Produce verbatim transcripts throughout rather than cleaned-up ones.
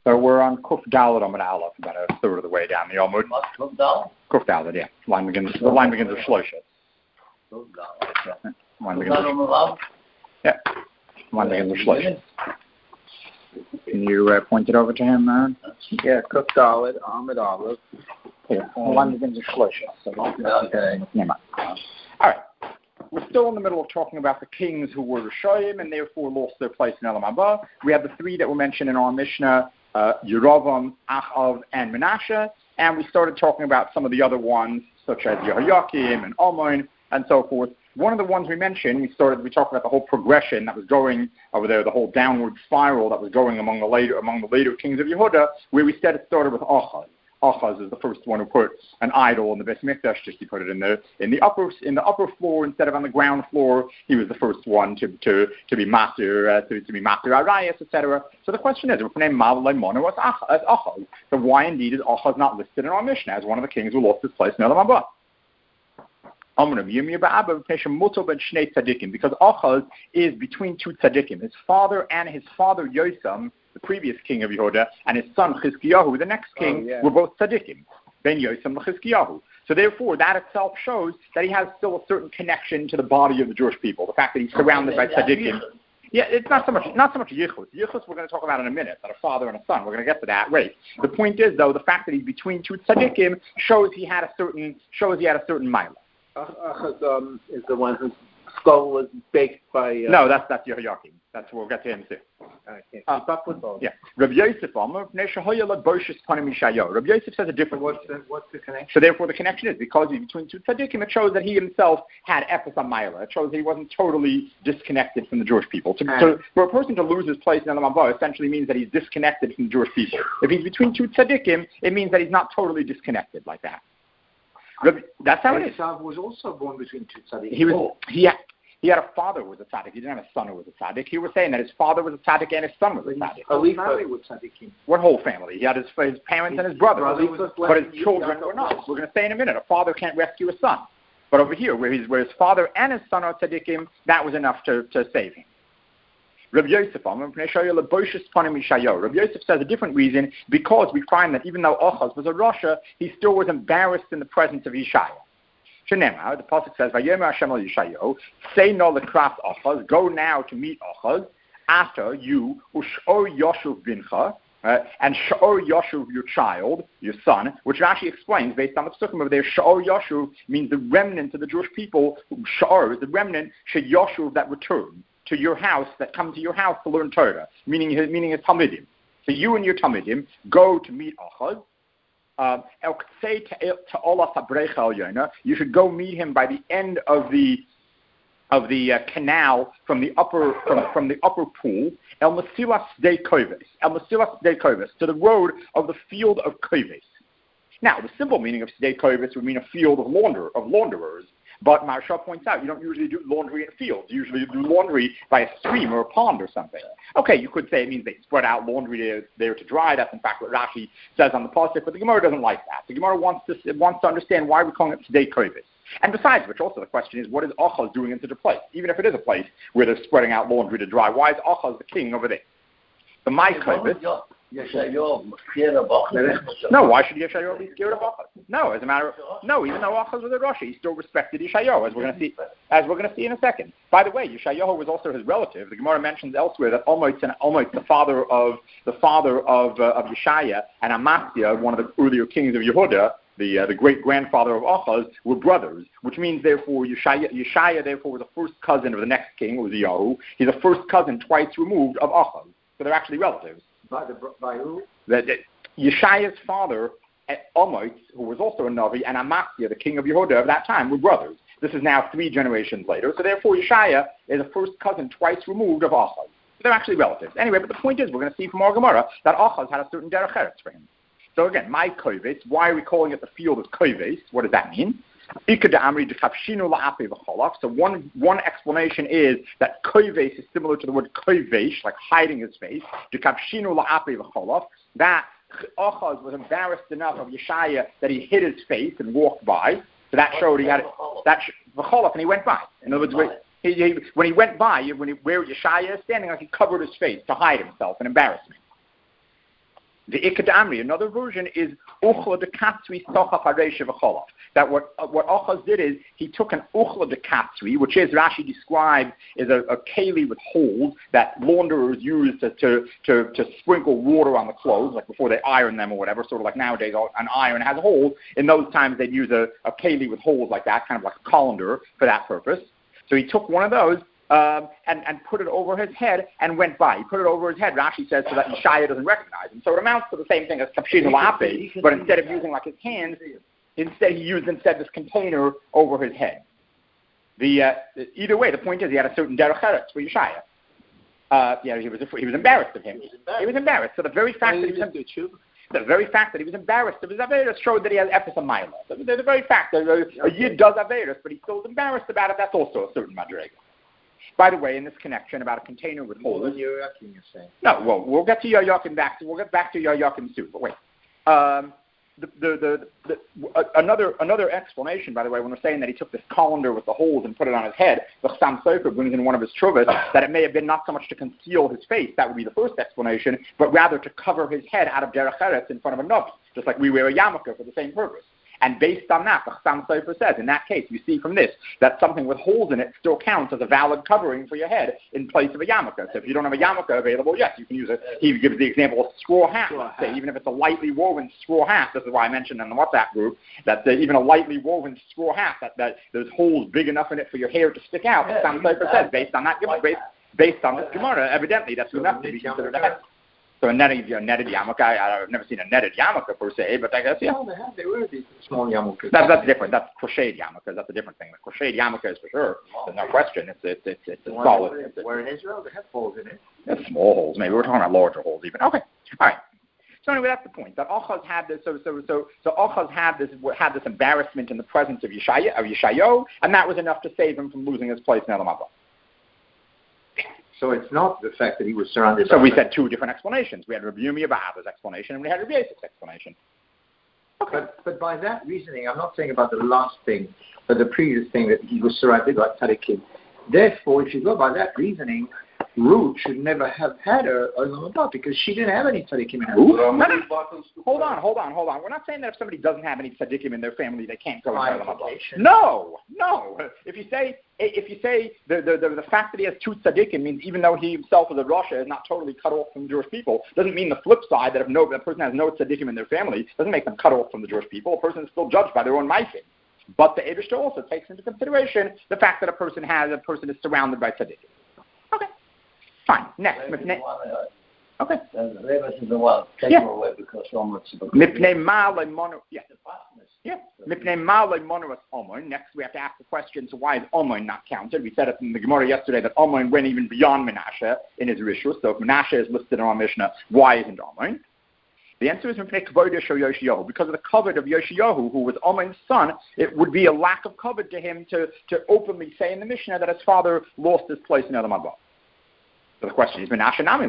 So we're on Kuf Dalet Amud Aleph, about a third of the way down the Amud. Kuf Dalet? Kuf Dalet, yeah. Line begins, the line begins with Shloisha. Kuf Dalet. Line begins with Yeah. Line begins with Shloisha. Can you uh, point it over to him, man? Yeah, Kuf Dalet, Amud Aleph. Here. The line begins with Shloisha. So okay. Never mind. All right. We're still in the middle of talking about the kings who were Rishoyim and therefore lost their place in Elam Haba. We have the three that were mentioned in our Mishnah, uh, Yeravam, Achav, and Menashe, and we started talking about some of the other ones, such as Yehoyakim and Amon, and so forth. One of the ones we mentioned, we started, we talked about the whole progression that was going over there, the whole downward spiral that was going among the later, among the later kings of Yehuda, where we said it started with Achaz. Achaz is the first one who put an idol in the Beis Mikdash. Just he put it in the in the upper in the upper floor instead of on the ground floor. He was the first one to to to be master uh, to to be master Arias, et cetera. So the question is, was Achaz? So why indeed is Achaz not listed in our Mishnah as one of the kings who lost his place in Elam Haba? Because Achaz is between two tzaddikim, his father and his father Yosam, the previous king of Yehuda, and his son Chizkiyahu, the next king, oh, yeah. were both tzaddikim, Ben Yosam and Chizkiyahu. So therefore, that itself shows that he has still a certain connection to the body of the Jewish people. The fact that he's surrounded by tzaddikim. Yeah, it's not so much not so much yichus. Yichus we're going to talk about in a minute, that a father and a son. We're going to get to that. Wait. The point is, though, the fact that he's between two tzaddikim shows he had a certain shows he had a certain milah. Achaz um, is the one whose skull was baked by... Uh, no, that's that's Yehoyakim. That's we'll get to him too. Okay. Uh, Keep up with all. Yeah. Rabbi Yosef Rabbi Yosef says a different... What's the, what's the connection? So therefore the connection is, because he's between two tzaddikim, it shows that he himself had epis Maila. It shows that he wasn't totally disconnected from the Jewish people. To, to, for a person to lose his place in Elam Haba essentially means that he's disconnected from the Jewish people. If he's between two tzaddikim, it means that he's not totally disconnected like that. That's how it is. Esav was also born between two tzaddikim. He was. He had, he had a father who was a tzaddik. He didn't have a son who was a tzaddik. He was saying that his father was a tzaddik and his son was a tzaddik. Whole family was tzaddikim. What whole family? He had his, his parents and his brother, but his children were not. We're going to say in a minute, a father can't rescue a son. But over here, where, he's, where his father and his son are tzaddikim, that was enough to, to save him. Rabbi Yosef, Rabbi Yosef says a different reason, because we find that even though Achaz was a Rasha, he still was embarrassed in the presence of Yeshaya. Shenemar, the pasuk says, "Vayomer Hashem al Yeshayahu, say no lekras Achaz, go now to meet Achaz, after you ushor Yoshuv bincha, uh, and shor Yoshuv your child, your son," which actually explains, based on the psukim over there, shor Yoshuv means the remnant of the Jewish people. Shor is the remnant, should Yoshuv that return to your house, that come to your house to learn Torah, meaning his, meaning his Talmidim. So you and your Talmidim go to meet Achaz. Uh, you should go meet him by the end of the of the uh, canal from the upper from, from the upper pool, El Masilas de Koves, El Masilas de Koves, to the road of the field of Koves. Now, the simple meaning of Sdei Koves would mean a field of launder of launderers. But Maharsha points out, you don't usually do laundry in fields. You usually do laundry by a stream or a pond or something. Okay, you could say it means they spread out laundry there, there to dry. That's in fact what Rashi says on the pasuk, but the Gemara doesn't like that. The Gemara wants to wants to understand why we're calling it Sdei Koves. And besides which, also the question is, what is Achaz doing in such a place? Even if it is a place where they're spreading out laundry to dry, why is Achaz the king over there? The My Koves. No, why should Yeshayahu be scared of Achaz? No, as a matter of no, even though Achaz was a Rosh, he still respected Yeshayahu, as we're going to see, as we're going to see in a second. By the way, Yeshayahu was also his relative. The Gemara mentions elsewhere that Almoitz and Almoitz, the father of the father of uh, of Yeshaya, and Amaziah, one of the earlier kings of Yehuda, the uh, the great grandfather of Achaz, were brothers, which means therefore Yeshaya, Yeshaya therefore was the first cousin of the next king, Uziyahu. He's the first cousin twice removed of Achaz, so they're actually relatives. By, the, by who? That, that Yeshaya's father, Almoitz, who was also a Navi, and Amaziah, the king of Yehuda of that time, were brothers. This is now three generations later. So therefore, Yeshaya is a first cousin twice removed of Achaz. So they're actually relatives. Anyway, but the point is, we're going to see from our Gemara that Achaz had a certain derech eretz for him. So again, my koves, why are we calling it the field of koves? What does that mean? So one one explanation is that koves is similar to the word kovesh, like hiding his face. That Achaz was embarrassed enough of Yeshaya that he hid his face and walked by. So that showed he had that v'cholof, and he went by. In other words, he, he, when he went by, when he, where Yeshaya is standing, like he covered his face to hide himself and embarrassment. The Ikad Amri, another version is Uchla de Katsri Sochaf Haresha V'Cholaf. That what uh, what Achaz did is he took an Uchla de Katsri, which is Rashi described as a, a keli with holes that launderers use to, to to to sprinkle water on the clothes, like before they iron them or whatever. Sort of like nowadays, an iron has holes. In those times, they'd use a, a keli with holes like that, kind of like a colander for that purpose. So he took one of those. Um, and, and put it over his head and went by. He put it over his head, Rashi says, so that Yeshaya doesn't recognize him. So it amounts to the same thing as Kapshin La'ape, but instead of using like his hands, instead he used instead this container over his head. The uh, either way, the point is he had a certain derech eretz for Yeshaya. Uh, yeah, he was he was embarrassed of him. He was embarrassed. He was embarrassed. So the very fact that he was the very fact that he was embarrassed of his Averis showed that he has Epis Amayla. The, the, the very fact that a, a Yid does Averis, but he still is embarrassed about it, that's also a certain Madrega. By the way, in this connection about a container with holes. More than Yoyakim, you're saying. No, well, we'll get to Yoyakim back. We'll get back to Yoyakim soon. But wait, um, the, the, the, the, uh, another another explanation. By the way, when we're saying that he took this colander with the holes and put it on his head, the Chassam Sofer brings in one of his truvas that it may have been not so much to conceal his face. That would be the first explanation, but rather to cover his head out of derech eretz in front of a navi, just like we wear a yarmulke for the same purpose. And based on that, the Chassam Sofer says, in that case, you see from this, that something with holes in it still counts as a valid covering for your head in place of a yarmulke. So if you don't have a yarmulke available, yes, you can use it. He gives the example of straw hat. Straw hat. Say, even if it's a lightly woven straw hat, this is why I mentioned in the WhatsApp group, that the, even a lightly woven straw hat, that, that there's holes big enough in it for your hair to stick out, yeah, the Chassam Sofer says, based on that, based, based on this Gemara, evidently that's enough to be considered a head. So a netted, you know, netted yarmulke, I, I've never seen a netted yarmulke per se, but I guess, yeah. No, they have, they were these small yarmulkes. That's, that's different. That's crocheted yarmulkes. That's a different thing. The crocheted yarmulke is for sure. There's no question. It's it's it's, it's a solid. It's where in Israel, they have holes in it. It's small holes. Maybe we're talking about larger holes even. Okay. All right. So anyway, that's the point. That Achaz had this. So so so so Achaz had this had this embarrassment in the presence of Yeshaya of Yeshayo, and that was enough to save him from losing his place in Elam Haba. So it's not the fact that he was surrounded. So we said two different explanations. We had Rabbi Yirmiyah Ba'aba's explanation, and we had Rabbi Yosef's explanation. Okay. But, but by that reasoning, I'm not saying about the last thing, but the previous thing that he was surrounded by tzaddikim. Therefore, if you go by that reasoning, Ruth should never have had a Olam Haba because she didn't have any tzaddikim in her. No, no. Hold on, hold on, hold on. We're not saying that if somebody doesn't have any tzaddikim in their family, they can't go into Olam Haba. No, no. If you say if you say the, the the the fact that he has two tzaddikim means even though he himself is a Rasha is not totally cut off from the Jewish people, doesn't mean the flip side that if no a person has no tzaddikim in their family doesn't make them cut off from the Jewish people. A person is still judged by their own ma'asim. But the Eibishter also takes into consideration the fact that a person has a person is surrounded by tzaddikim. Okay. Fine. Next. Ne- okay. Rebbe is the one take yeah. away because so much. Mipnei ma'alei mono. Yeah. Yeah. Mipnei ma'alei mono omon. Next, we have to ask the question: so why is omon not counted? We said it in the Gemara yesterday that omon went even beyond Menashe in his rishus. So if Menashe is listed in our Mishnah, why isn't omon? The answer is because of the covet of Yoshiyahu, who was Omon's son. It would be a lack of covet to him to, to openly say in the Mishnah that his father lost his place in Elam Haba. So the question is, Menashe Nami,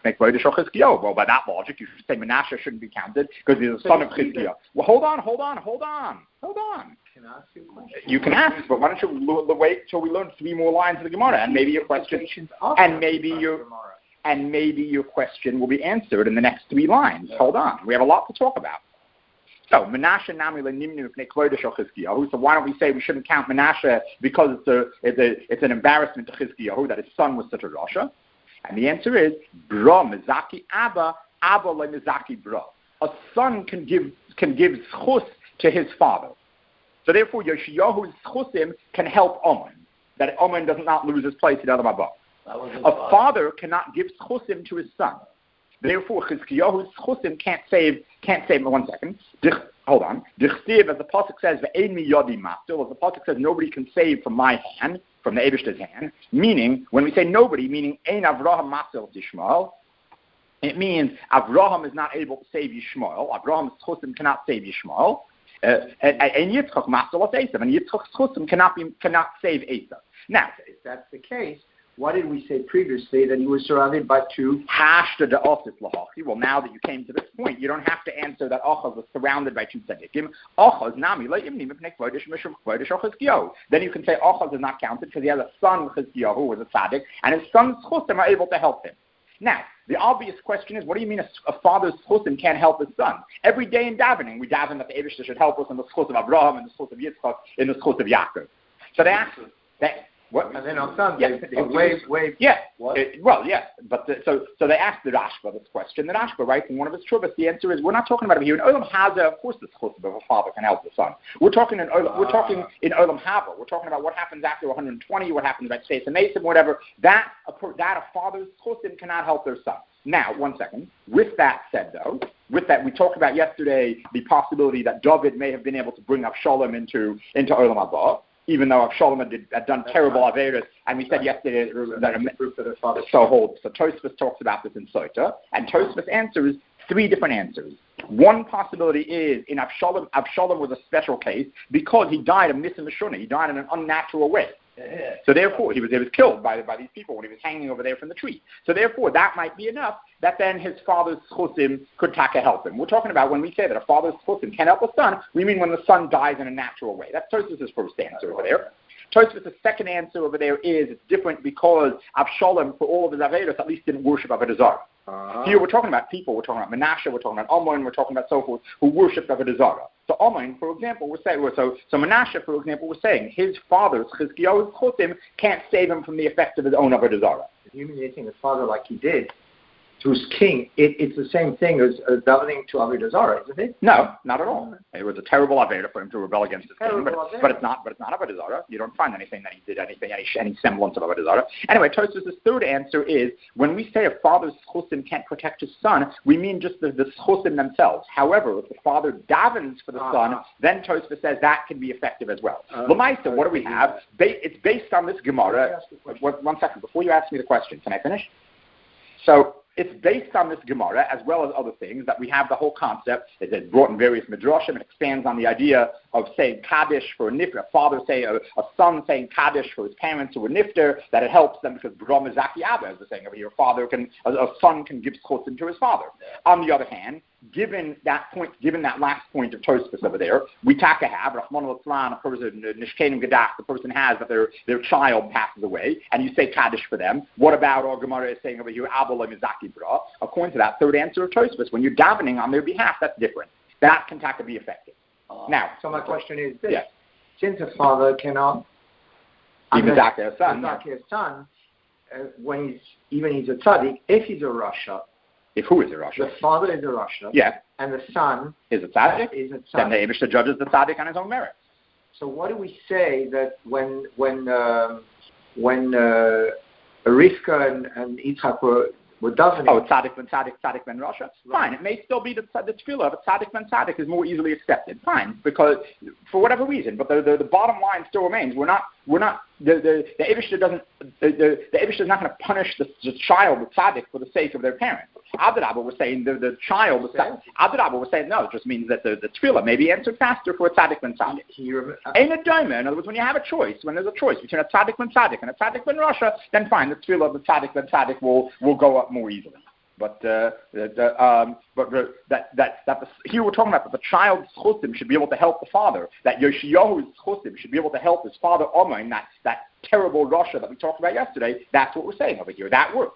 well, by that logic, you should say Menashe shouldn't be counted because he's the son of Chizkiah. Well, hold on, hold on, hold on, hold on. Can I ask you a question? You can ask, but why don't you l- wait till we learn three more lines of the Gemara, and maybe your question, and maybe your, and maybe your question will be answered in the next three lines. Yeah. Hold on, we have a lot to talk about. So Menashe Nami leNimnu Pnei Kvodesh Chizkiyahu. So why don't we say we shouldn't count Menashe because it's a it's a it's an embarrassment to Chizkiyahu that his son was such a rasha? And the answer is, Bra Mizaki Abba, Abba le Mizaki Bra. A son can give can give schus to his father. So therefore, Yoshiyahu's schusim can help Oman, that Oman does not lose his place in Elam Haba. A father cannot give schusim to his son. Therefore, Chizkiyahu's schusim can't save, can't save, one second. Dich, hold on. Dichtiv, as the Pasuk says, Ve'ein mi yodi mastil, as the Pasuk says, nobody can save from my hand, from the Eibishter's hand, meaning, when we say nobody, meaning Ein Avraham Masel Yishmael, it means Avraham is not able to save Yishmael. Avraham's Chusim cannot save Yishmael. Uh, and Yitzchak Masel Esav, and Yitzchak's Chusim cannot be cannot save Esav. Now, if that's the case, why did we say previously that he was surrounded by two? Hashta de Ofis Lahachi. Well, now that you came to this point, you don't have to answer that Achaz was surrounded by two tzaddikim. Achaz nami le'imni mipnei kvodesh mishum kvodesh Chizkiyahu. Then you can say Achaz is not counted because he has a son Chizkiyahu who was a tzaddik, and his son's chusim are able to help him. Now, The obvious question is, what do you mean a, a father's chosim can't help his son? Every day in davening, we daven that the Eibishter should help us in the schos of Abraham, in the schos of Yitzchak, in the schos of Yaakov. So they ask, they, what? And then on Sunday, yeah, they wave, wave. Yeah. It, well, yeah. But the, so so they asked the Rashba this question. The Rashba writes in one of his truvas, the answer is, we're not talking about it here. In Olam Haza, of course, the schos of a father can help the son. We're talking in Olam, ah. we're talking in Olam Haba. We're talking about what happens after one hundred twenty, what happens about Stace and Mason, whatever. That a, that a father's chosim cannot help their son. Now, one second. With that said, though, with that, we talked about yesterday the possibility that David may have been able to bring Avshalom into into Olam Haba, even though Avshalom had, had done That's terrible right. Averas, and we said right. yesterday that, that proof of the father. So hold. So Tosfos talks about this in Sota, and Tosfos answers three different answers. One possibility is in Avshalom. Avshalom was a special case because he died of Nisim Mishuna. He died in an unnatural way. Yeah. So therefore, he was he was killed by by these people when he was hanging over there from the tree. So therefore, that might be enough that then his father's chosim could taka help him. We're talking about when we say that a father's chosim can help a son, we mean when the son dies in a natural way. That's Tosfos' first answer over there. Tosfos' second answer over there is it's different because Avshalom, for all of his averos, at least didn't worship Avodah Zarah. Uh-huh. Here we're talking about people, we're talking about Menashe, we're talking about Ammon, we're talking about so forth, who worshipped Avodah Zarah. So Ammon, for example, we're saying, so, so Menashe, for example, we're saying his father's, Chizkiyahu's chosim, can't save him from the effect of his own Avodah Zarah. Humiliating his father like he did to his king, it, it's the same thing as, as davening to Avodah Zarah, isn't it? No, not at all. It was a terrible Aveda for him to rebel against his king, but, but it's not. But it's not Avodah Zarah. You don't find anything that he did, anything, any, any semblance of Avodah Zarah. Anyway, Tosfos' third answer is when we say a father's chosim can't protect his son, we mean just the, the chosim themselves. However, if the father davens for the uh-huh. son, then Tosfos says that can be effective as well. Uh, Lamaisa, what do we have? Ba- it's based on this Gemara. One second, before you ask me the question, can I finish? So. It's based on this Gemara, as well as other things, that we have the whole concept. It's brought in various midrashim. It expands on the idea of saying Kaddish for a nifter, a father say, a, a son saying Kaddish for his parents who are nifter, that it helps them because Brom is Zaki Abba, as we're saying over here. A father can, a, a son can give chosim to his father. On the other hand, given that point, given that last point of Tosfos over there, we taka have Rahman al-Islam, a person, Nishkenim Gadah, the person has that their their child passes away, and you say Kaddish for them. What about our Gemara is saying over here, Abba Mizaki Bra? According to that third answer of Tosfos, when you're davening on their behalf, that's different. That can taka be effective. Uh, now, so my question is this: yes. Since a father cannot be Mizaki a son, Mizaki a son, uh, when he's even he's a tzaddik, if he's a rasha. If who is a rasha? The father is a rasha. Yeah. And the son is a tzaddik. Is a tzaddik. Then the Eibishter judges the tzaddik on his own merits. So what do we say that when when um, when uh, Rivka and, and Yitzchak were were davening? Oh, tzaddik ben tzaddik, tzaddik ben rasha. Fine. It may still be the, the tefillah of a tzaddik ben tzaddik is more easily accepted. Fine, because for whatever reason. But the, the, the bottom line still remains: we're not we're not the the the Eibishter doesn't the the, the Eibishter is not going to punish the, the child, the tzaddik, for the sake of their parents. Adrabah was saying the, the child, the Adrabah was saying no, it just means that the, the tefillah may be answered faster for a tzaddik ben tzaddik. Ain't a daima. In other words, when you have a choice, when there's a choice between a tzaddik ben tzaddik and a tzaddik ben rasha, then fine, the tefillah of the tzaddik ben tzaddik will, will go up more easily. But uh, the, um, but the, that that that the, here we're talking about that the child's chosim should be able to help the father. That Yoshiyahu's chosim should be able to help his father Ammon, that that terrible rasha that we talked about yesterday. That's what we're saying over here. That works.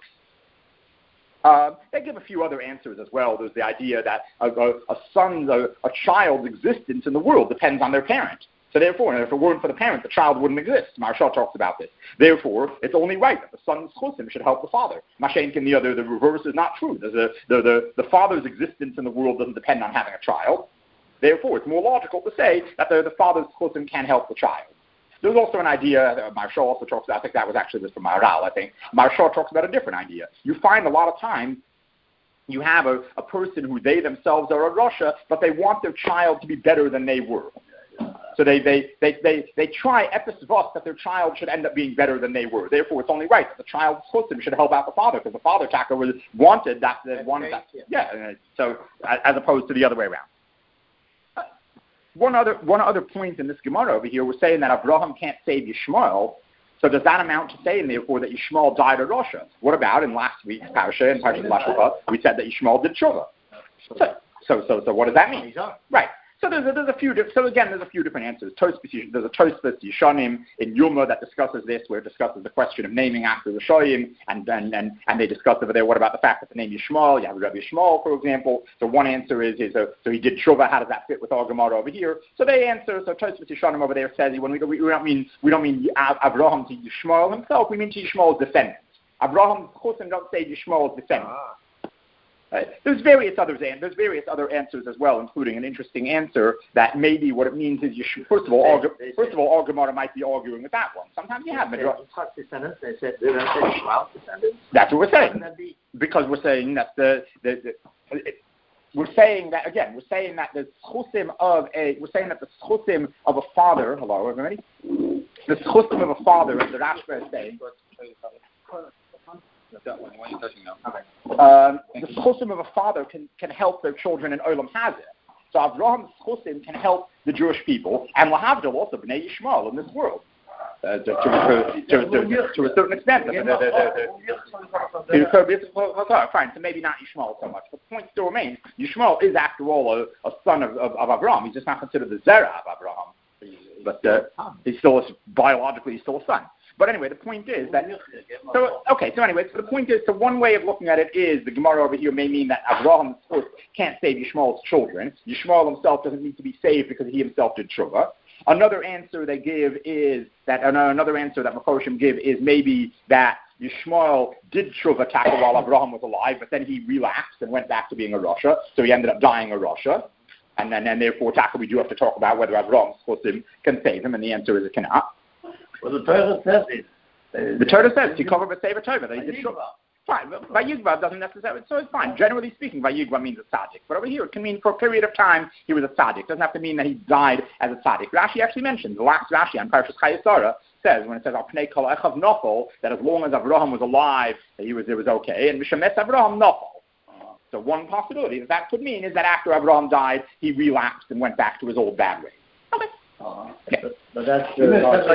Uh, they give a few other answers as well. There's the idea that a, a, a son's, a, a child's existence in the world depends on their parent. So therefore, if it weren't for the parent, the child wouldn't exist. Maharsha talks about this. Therefore, it's only right that the son's chosim should help the father. Mashenkin, the other, the reverse is not true. The, the, the, the father's existence in the world doesn't depend on having a child. Therefore, it's more logical to say that the, the father's chosim can help the child. There's also an idea, uh, Maharsha also talks about, I think that was actually this from Maharal, I think. Maharsha talks about a different idea. You find a lot of times you have a, a person who they themselves are a rasha, but they want their child to be better than they were. So they they, they, they, they try episvos that their child should end up being better than they were. Therefore, it's only right that the child's chosim should help out the father, because the father taka was wanted that, that wanted that. Yeah, so as opposed to the other way around. One other one other point in this Gemara over here, we're saying that Abraham can't save Yishmael. So does that amount to saying, therefore, that Yishmael died a rasha? What about in last week's parasha, in Parashat Lashon, we said that Yishmael did tshuva. So, so, so, so what does that mean? Right. So there's a, there's a few. So again, there's a few different answers. Tosfos, there's a Tosfos Yishanim in Yuma that discusses this, where it discusses the question of naming after the Shoyim, and and and and they discuss over there what about the fact that the name Yishmael, you have Rabbi Yishmael, for example. So one answer is is a, so he did Tshuva. How does that fit with our Gemara over here? So they answer. So Tosfos Yishanim over there says when we, we, we don't mean we don't mean Avraham to Yishmael himself. We mean to Yishmael's descendants. Abraham's Chosim don't say Yishmael's descendants. Ah. Uh, there's various others, and there's various other answers as well, including an interesting answer that maybe what it means is you should, first of all, all first of all, all Gemara might be arguing with that one. Sometimes you have Midrash descendants. They said they don't say Shmuel descendants. That's what we're saying, because we're saying that the the, the it, we're saying that again. We're saying that the schusim of a we're saying that the schusim of a father. Hello, everybody. The schusim of a father, as the Rashba is saying. That one. Why are you touching now? Okay. Um, the schusim of a father can, can help their children in Olam Hazeh. So Abraham's schusim can help the Jewish people, and Lahavdil also Bnei Yishmael in this world. Uh, to, to, to, to, to, to a certain extent. Fine, so maybe not Yishmael so much. But the point still remains, Yishmael is after all a, a son of, of, of Abraham. He's just not considered the Zerah of Abraham. But uh, he's still, a, biologically, he's still a son. But anyway, the point is that, so, okay, so anyway, so the point is, so one way of looking at it is, the Gemara over here may mean that Abraham can't save Yishmael's children. Yishmael himself doesn't need to be saved because he himself did Tshuva. Another answer they give is, that another answer that Meforshim give is maybe that Yishmael did Tshuva Taka while Abraham was alive, but then he relapsed and went back to being a Rasha, so he ended up dying a Rasha. And then, and therefore, Taka, we do have to talk about whether Abraham's Chosim can save him, and the answer is it cannot. Well, the Torah says it. The Torah says, Tikova B'Seva Tova. They did Tshuva. Fine, but Vayigva doesn't necessarily, so it's fine. Generally speaking, Vayigva means a tzaddik. But over here, it can mean for a period of time, he was a tzaddik. It doesn't have to mean that he died as a tzaddik. Rashi actually mentions, the last Rashi on Parashas Chayesara says, when it says, Al Pnei Kol Echav Nofel, that as long as Avraham was alive, he was, it was okay. And Mishames Avraham Nofel. So one possibility that that could mean is that after Avraham died, he relapsed and went back to his old bad ways. Okay. Uh, okay. But, but that's the...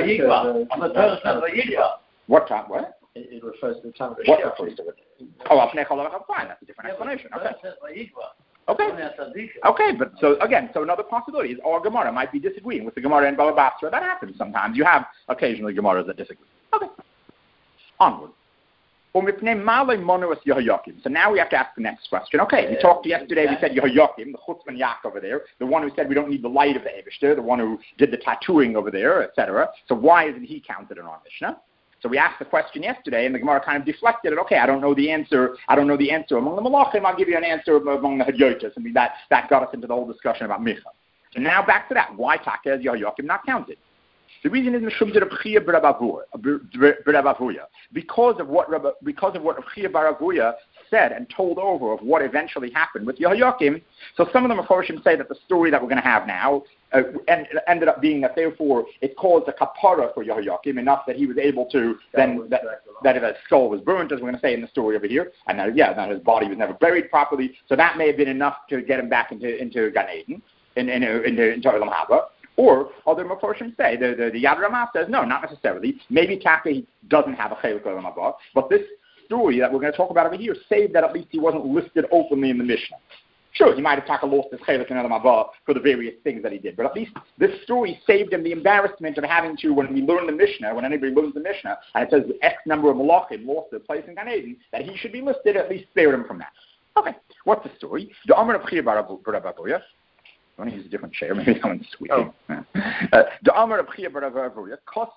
Uh, what time? What? It, it refers to the time of the What Shia. refers to it? Oh, Apnei Chol Echav, fine. That's a different explanation. Okay. Okay. Okay, but so again, so another possibility is our Gemara might be disagreeing with the Gemara in Baba Basra. That happens sometimes. You have occasionally Gemaras that disagree. Okay. Onward. So now we have to ask the next question. Okay, we talked yesterday, we said Yehoyakim, the Chutzman Yak over there, the one who said we don't need the light of the Eibishter, the one who did the tattooing over there, et cetera. So why isn't he counted in our Mishnah? So we asked the question yesterday, and the Gemara kind of deflected it. Okay, I don't know the answer. I don't know the answer among the Malachim. I'll give you an answer among the Hadyotas. I mean, that, that got us into the whole discussion about Micha. So now back to that. Why Taka is Yehoyakim not counted? The reason is Mishum Rabchia B'Rabavuya, because of what Rabba, because of what Rabchia B'Rabavuya said and told over of what eventually happened with Yehoyakim. So some of the Meforshim say that the story that we're going to have now uh, and, ended up being that therefore it caused a kapara for Yehoyakim enough that he was able to then that, that his skull was burnt, as we're going to say in the story over here, and that yeah, that his body was never buried properly. So that may have been enough to get him back into into Gan Eden, in, in, into into Olam Haba. Or other Meforshim say, the, the, the Yad Ramah says, no, not necessarily. Maybe Taka doesn't have a Chelik Olam Haba, but this story that we're going to talk about over here saved that at least he wasn't listed openly in the Mishnah. Sure, he might have Taka lost his Chelik in Olam Haba for the various things that he did, but at least this story saved him the embarrassment of having to, when we learn the Mishnah, when anybody learns the Mishnah, and it says X number of Malachim lost their place in Gan Eden, that he should be listed, at least spared him from that. Okay, what's the story? The Amar of Chir Barabuya. I want to use a different chair. Maybe that one's sweet. The Amar of Chia Baravuya,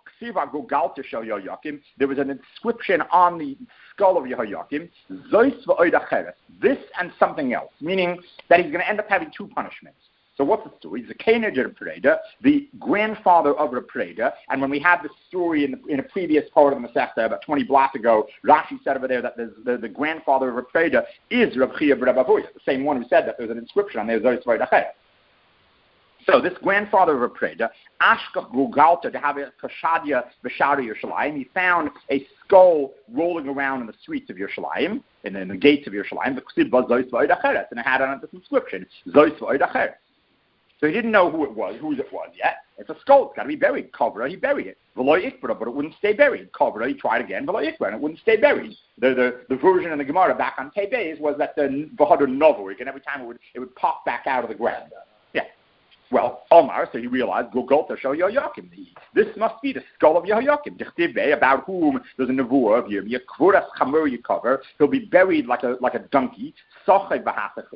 there was an inscription on the skull of Yehoyakim, this and something else, meaning that he's going to end up having two punishments. So what's the story? He's a Keneger Preda, the grandfather of Reb Preda, and when we had the story in, the, in a previous part of the Masechta about twenty blocks ago, Rashi said over there that the, the grandfather of Reb Preda is Reb Chia Baravuya, the same one who said that there's an inscription on there, Zois V'Oidacheres. So this grandfather of Preda, Ashkach Gugalta to have a Kashadia B'Shari Yerushalayim, he found a skull rolling around in the streets of Yerushalayim, in, in the gates of Yerushalayim, and it had on it this inscription, Zois V'Oidacheres. So he didn't know who it was, whose it was yet. It's a skull, it's got to be buried. Kavra, he buried it. V'lo Ikbra, but it wouldn't stay buried. Kavra, he tried again, V'lo Ikbra, and it wouldn't stay buried. The the, the version in the Gemara back on Tebez was that the V'hadar Novo, and every time it would, it would pop back out of the ground. Yeah. Well, Omar, so he realized, Golgotha Shel Yehoyakim. This must be the skull of Yehoyakim. Dichtive, about whom there's a nevuah of Yirmiyah, Kvuras Chamur Yikaver. He'll be buried like a like a donkey, dragged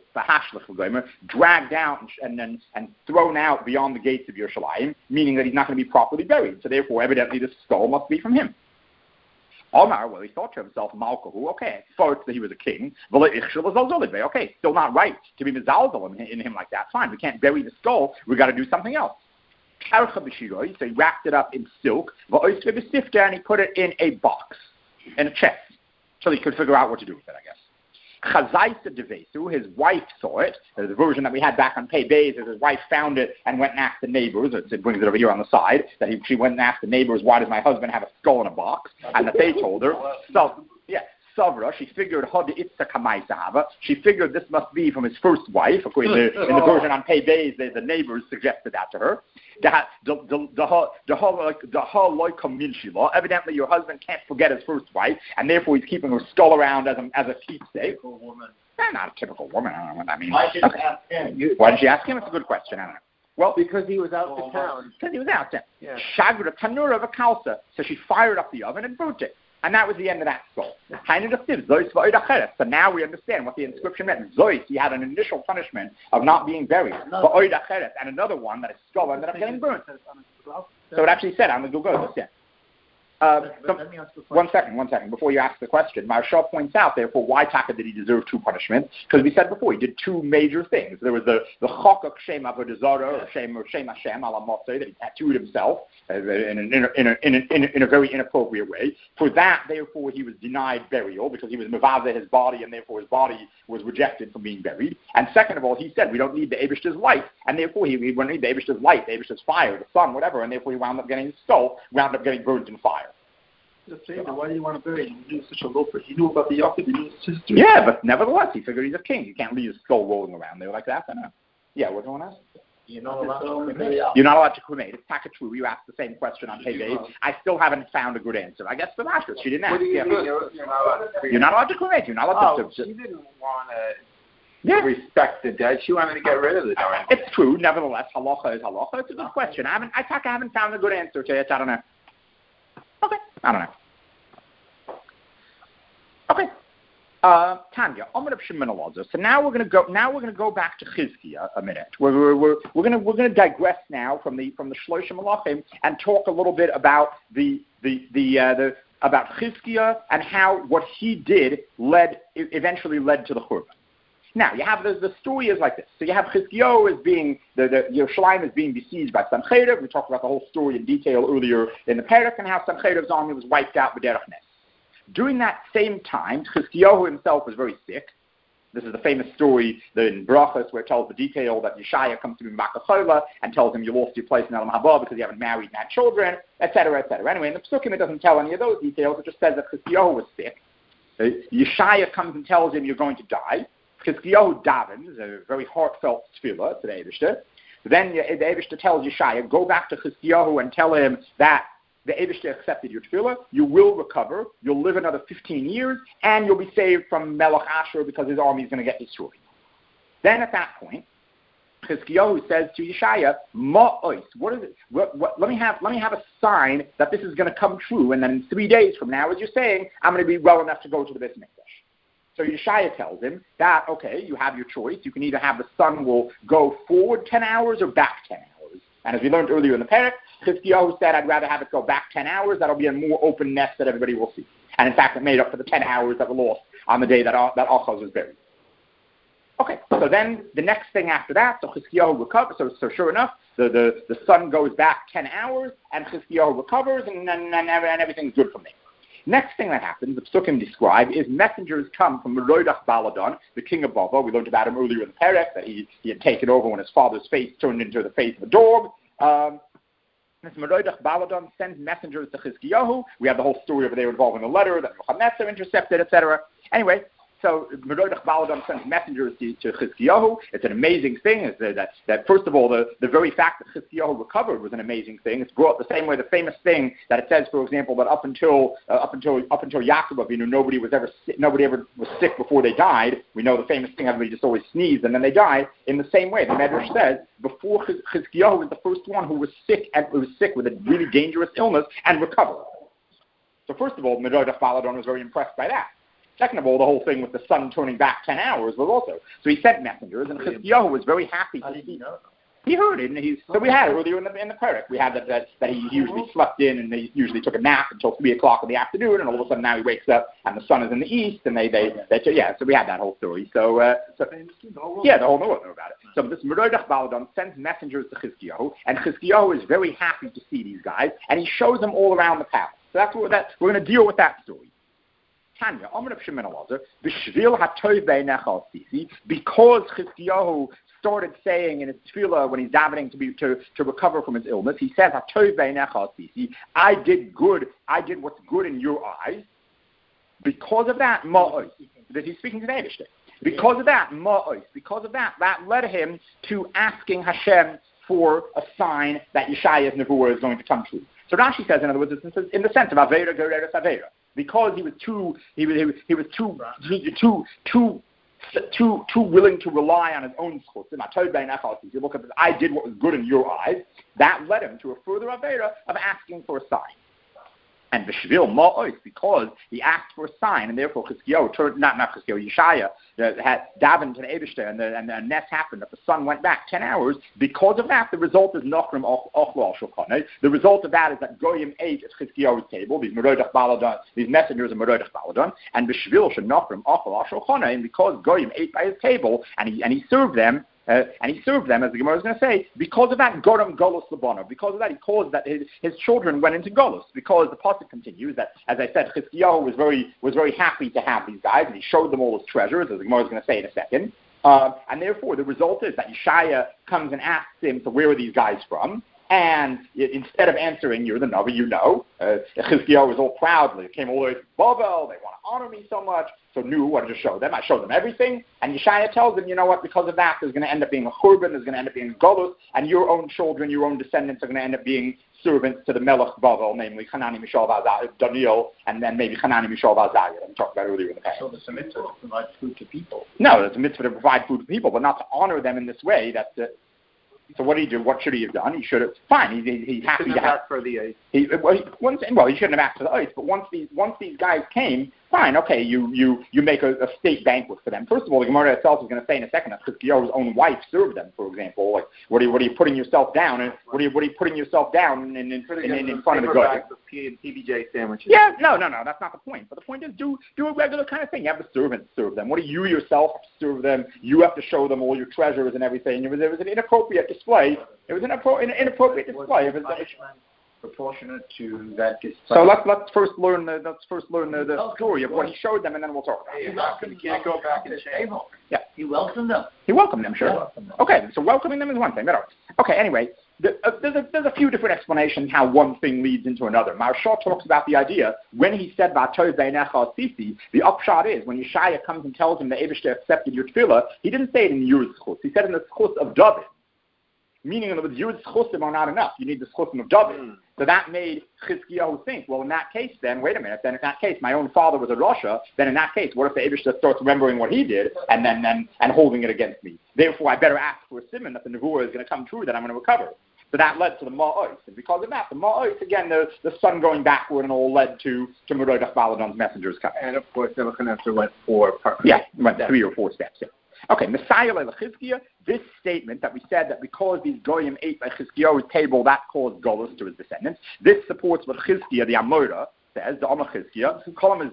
out and and, and thrown out beyond the gates of Yerushalayim, meaning that he's not going to be properly buried. So therefore, evidently, the skull must be from him. Omar, well, he thought to himself, Malkahu, okay, thought that he was a king. Okay, still not right to be mizalzel in, in him like that. Fine, we can't bury the skull. We got to do something else. So he wrapped it up in silk, and he put it in a box, in a chest, so he could figure out what to do with it, I guess. Chazaisa Devesu, his wife saw it. The version that we had back on Pei Beis is his wife found it and went and asked the neighbors. It brings it over here on the side. That he, she went and asked the neighbors, why does my husband have a skull in a box? And that they told her. So, yeah, Savra, she figured, she figured this must be from his first wife. According to, in the version on Pei Beis, the, the neighbors suggested that to her. Evidently, your husband can't forget his first wife, and therefore he's keeping her skull around as a, as a keepsake. Woman. Eh, not a typical woman. I don't know what that means. Why did, okay. ask him? You, Why did she ask him? It's a good question. I don't know. Well, because he was out to town. Because he was out there. Yeah. Shagra tanura of a kalsa. So she fired up the oven and burnt it. And that was the end of that skull. So now we understand what the inscription meant. Zois, he had an initial punishment of not being buried. And another one that his skull ended up getting burnt. So it actually said on the Google, yeah. Uh, so, one second, one second. Before you ask the question, Maharshal points out, therefore, why Taka did he deserve two punishments? Because we said before, he did two major things. There was the the Chokak Shem Avodah Zarah, or Shem or Shem Hashem ala Motzei, that he tattooed himself uh, in, an, in, a, in, a, in, a, in, a, in a very inappropriate way. For that, therefore, he was denied burial because he was mevazeh his body, and therefore his body was rejected from being buried. And second of all, he said we don't need the Eibishter's light, and therefore he we don't need the Eibishter's light, the Eibishter's fire, the sun, whatever, and therefore he wound up getting his skull, wound up getting burnt in fire. Why do you want to bury him? He knew such a loafer. He knew about the Yaakov. He knew his history. Yeah, but nevertheless, he figured he's a king. You can't leave his skull rolling around there like that. I know. Yeah, what's going on? You're not allowed to cremate. You're not allowed to cremate. It's taka true. You asked the same question on Pei Beis. I still haven't found a good answer. I guess for Asher, she didn't ask. What do you yeah, mean? You're, you're not allowed to cremate. You're not allowed to cremate. You're not allowed oh, to. to she didn't want to. Yeah. Respect the dead. She wanted to get rid of the dead. It's true. Nevertheless, halacha is halacha. It's a good question. I haven't. I, I haven't found a good answer to it. I don't know. Okay. I don't know. Okay, uh, Tanya, Amar of Shimon Elazar. So now we're going to go. Now we're going to go back to Chizkiah a minute. We're we're we're, we're going to we're going to digress now from the from the Shloshim Malachim and talk a little bit about the the the uh, the about Chizkiah and how what he did led eventually led to the Churban. Now you have the the story is like this. So you have Chizkiah as being the the Yerushalayim is being besieged by Sancheriv. We talked about the whole story in detail earlier in the Perek and how Sancheriv's army was wiped out by Derech Nes. During that same time, Chizkiyahu himself was very sick. This is the famous story in Brachos where it tells the detail that Yeshaya comes to him in Makachola and tells him you lost your place in Elam Haba because you haven't married and had children, et cetera, et cetera. Anyway, in the Psukim it doesn't tell any of those details. It just says that Chizkiyahu was sick. Uh, Yeshaya comes and tells him you're going to die. Chizkiyahu davens, a very heartfelt tefillah to the Eibishter. Then the Eibishter tells Yeshaya, go back to Chizkiyahu and tell him that the Eibishter accepted your tefillah, you will recover, you'll live another fifteen years, and you'll be saved from Melech Asher because his army is going to get destroyed. Then at that point, Chizkiyahu says to Yeshaya, Ma'ois, what is it? What, what, let me have let me have a sign that this is going to come true, and then in three days from now, as you're saying, I'm going to be well enough to go to the Beis Mikdash. So Yeshaya tells him that, okay, you have your choice. You can either have the sun will go forward ten hours or back ten hours. And as we learned earlier in the Perek, Chizkiyahu said, I'd rather have it go back ten hours. That'll be a more open nest that everybody will see. And in fact, it made up for the ten hours that were lost on the day that, that Achaz was buried. Okay, so then the next thing after that, so Chizkiyahu recovers. So, so sure enough, the, the, the sun goes back ten hours, and Chizkiyahu recovers, and, and, and, and everything's good from there. Next thing that happens, the Psukim describe, is messengers come from Merodach Baladon, the king of Bava. We learned about him earlier in the Perek, that he, he had taken over when his father's face turned into the face of a dog. Um, this Merodach Baladon sends messengers to Chizkiyahu. We have the whole story over there involving the letter that Nebuchadnezzar intercepted, et cetera. Anyway, so Merodach Baladan sends messengers to, to Chizkiyahu. It's an amazing thing. It's that, that, that first of all, the, the very fact that Chizkiyahu recovered was an amazing thing. It's brought the same way the famous thing that it says, for example, that up until uh, up until up until Yaakov, you know, nobody was ever nobody ever was sick before they died. We know the famous thing, everybody just always sneezed and then they died. In the same way, the Medrash says before Chizkiyahu was the first one who was sick and who was sick with a really dangerous illness and recovered. So first of all, Merodach Baladan was very impressed by that. Second of all, the whole thing with the sun turning back ten hours was also. So he sent messengers, and Chizkiyahu was very happy to see. He heard it, and he, so we had it earlier in the in the parak. We had that, that that he usually slept in, and they usually took a nap until three o'clock in the afternoon, and all of a sudden now he wakes up, and the sun is in the east, and they they, they, they yeah. So we had that whole story. So, uh, so yeah, the whole world knew about it. So this Merodach Baladan sends messengers to Chizkiyahu, and Chizkiyahu is very happy to see these guys, and he shows them all around the palace. So that's what that we're going to deal with that story. Tanya, because Chizkiyahu started saying in his tefillah when he's davening to be to, to recover from his illness, he says, I did good, I did what's good in your eyes. Because of that, ma'os, that he's speaking to the Eibishter. Because of that, ma'os, because of that, that led him to asking Hashem for a sign that Yeshaya's nevuah is going to come true. So Rashi says, in other words, in the sense of Avera Gereres Avera, because he was too, he was, he was, he was too, too, too, too, too willing to rely on his own schus. You look at this, I did what was good in your eyes. That led him to a further Avera of asking for a sign. And B'shvil Ma'os, because he asked for a sign, and therefore Chizkiyahu turned, not not Chizkiyahu, Yeshaya uh, had davened to the Eibishter, and the and the nest happened that the sun went back ten hours. Because of that, the result is Nachrim Ochlo Al Shulchan. The result of that is that Goyim ate at Chizkiyahu's table. These Merodach Baladan, these messengers of Merodach Baladan, and B'shvil Shen Nachrim Ochlo Al Shulchan. And because Goyim ate by his table, and he and he served them. Uh, and he served them, as the Gemara is going to say, because of that, Goram Golos Labana. Because of that, he caused that his, his children went into Golos. Because the pasuk continues that, as I said, Chizkiyahu was very was very happy to have these guys, and he showed them all his treasures, as the Gemara is going to say in a second. Uh, and therefore, the result is that Yeshaya comes and asks him, so where are these guys from? And it, instead of answering, you're the Navi, you know, uh, Chizkiyahu was all proud. They came all the way from Babel. They want to honor me so much. So knew what to show them. I showed them everything. And Yeshaya tells them, you know what, because of that, there's going to end up being a churban, there's going to end up being Golus, and your own children, your own descendants are going to end up being servants to the Melech Babel, namely Hanani, Mishael, Azariah, Daniel, and then maybe Hanani, Mishael, Azariah, that we talked about earlier in the past. So it's a mitzvah to provide food to people. No, it's a mitzvah to provide food to people, but not to honor them in this way. That's the, so what did he do? What should he have done? He should have, fine, he, he, he's happy to have, for the ice. He, well, he, once, well, he shouldn't have asked for the ice, but once these, once these guys came, fine, okay, you you, you make a, a state banquet for them. First of all, the Gemara itself is going to say in a second that Chizkiyahu's own wife served them, for example. Like, what are you, what are you putting yourself down? And what are you, what are you putting yourself down in, in, in, in, in, in front of the guy? P B J sandwiches. Yeah, no, no, no, that's not the point. But the point is, do do a regular kind of thing. You have the servants serve them. What do you yourself have to serve them? You have to show them all your treasures and everything. It was, it was an inappropriate display. It was an inappropriate display. It was, proportionate to that display. So let's let's first learn the let's first learn the, the story of what he showed them, and then we'll talk about it. He welcomed them. You can't go back and change. Yeah, he welcomed them. He welcomed them, sure. Welcomed them. Okay, so welcoming them is one thing. But okay, anyway, the, uh, there's a there's a few different explanations how one thing leads into another. Maharsha talks about the idea when he said "Va'tov beinecha sisi." The upshot is when Yeshaya comes and tells him the Eibishter accepted your tefillah, he didn't say it in your schus. He said it in the schus of David. Meaning, in other words, your schusim are not enough. You need the schusim of David. Mm. So that made Chizkiyahu think, well, in that case, then, wait a minute, then in that case, my own father was a Rasha, then in that case, what if the Eibishter starts remembering what he did and then, then and holding it against me? Therefore, I better ask for a simon that the nevuah is going to come true, that I'm going to recover. So that led to the Ma'os. And because of that, the Ma'os, again, the, the sun going backward and all led to, to Merodach Baladan's messengers coming. And, of course, Nebuchadnezzar went four parts. Yeah, went three or four steps, yeah. Okay, Messiah Lechizkiah, this statement that we said that because these Goyim ate by Chizkiyahu's table, that caused Golus to his descendants. This supports what Chizkiah, the Amora, says, the Amor Chizkiah,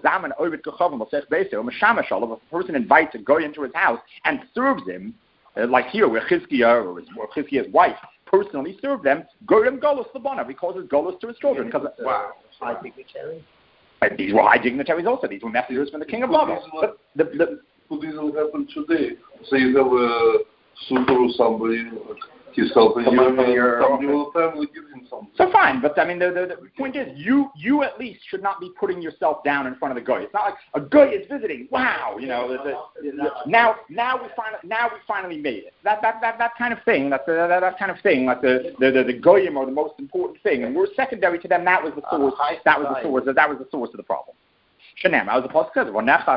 if a person invites a Goy into his house and serves him, uh, like here where Chizkiah or, his, or Chizkiah's wife personally served them, Goyim Golus Labana, because it's Golus to his children. Because uh, wow, high dignitaries. And these were high dignitaries also. These were messengers from the king of Babel. But the, the, Could this happen today? Say you have a suitor or somebody, yourself and your somebody will probably give him something. So fine, but I mean, the, the, the point is, you you at least should not be putting yourself down in front of the guy. It's not like a guy is visiting. Wow, you know, the, the, the, now now we finally now we finally made it. That that that, that kind of thing. That's the, that, that kind of thing. Like the the the, the goyim are the most important thing, and we're secondary to them. That was the source. Uh, that was the source. That was the source of the problem. Shanam, as the pasuk says,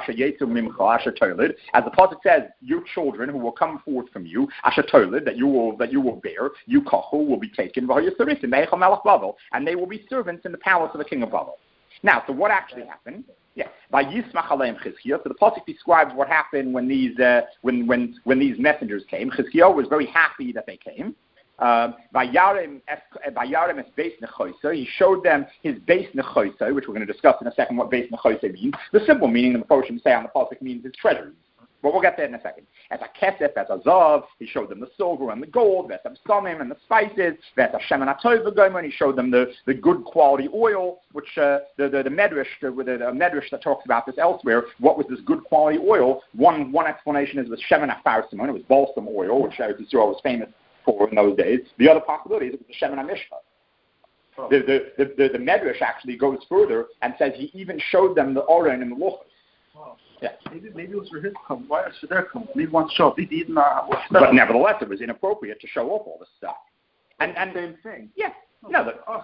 as the pasuk says, your children who will come forth from you, that you will that you will bear, you kachu will be taken, and they will be servants in the palace of the king of Babel. Now, so what actually happened? Yeah, by Yismach Aleim Chizkiah. So the pasuk describes what happened when these uh, when when when these messengers came. Chizkiah was very happy that they came. Um, he showed them his base nechoisai, which we're going to discuss in a second what base nechoisai means. The simple meaning, the Mephoshim say on the pasuk, means his treasuries. But we'll get there in a second. As a kesef, as a zav, he showed them the silver and the gold, as a samim and the spices, as a shemen atov gomer, and he showed them the, the good quality oil, which uh, the, the, the medrash, the, the, the medrash that talks about this elsewhere. What was this good quality oil? One one explanation is with shemen afar simon, it was balsam oil, which Eretz Yisrael was famous for in those days. The other possibility is it was the Shemen HaMishcha. Oh. The, the, the, the, the Medrash actually goes further and says he even showed them the Oren and the Luchas. Oh. Yeah. Maybe, maybe it was for his come. Why is for their come? Maybe one show. He didn't know. But nevertheless, it was inappropriate to show off all this stuff. And, and same thing. Yeah. No, but, us.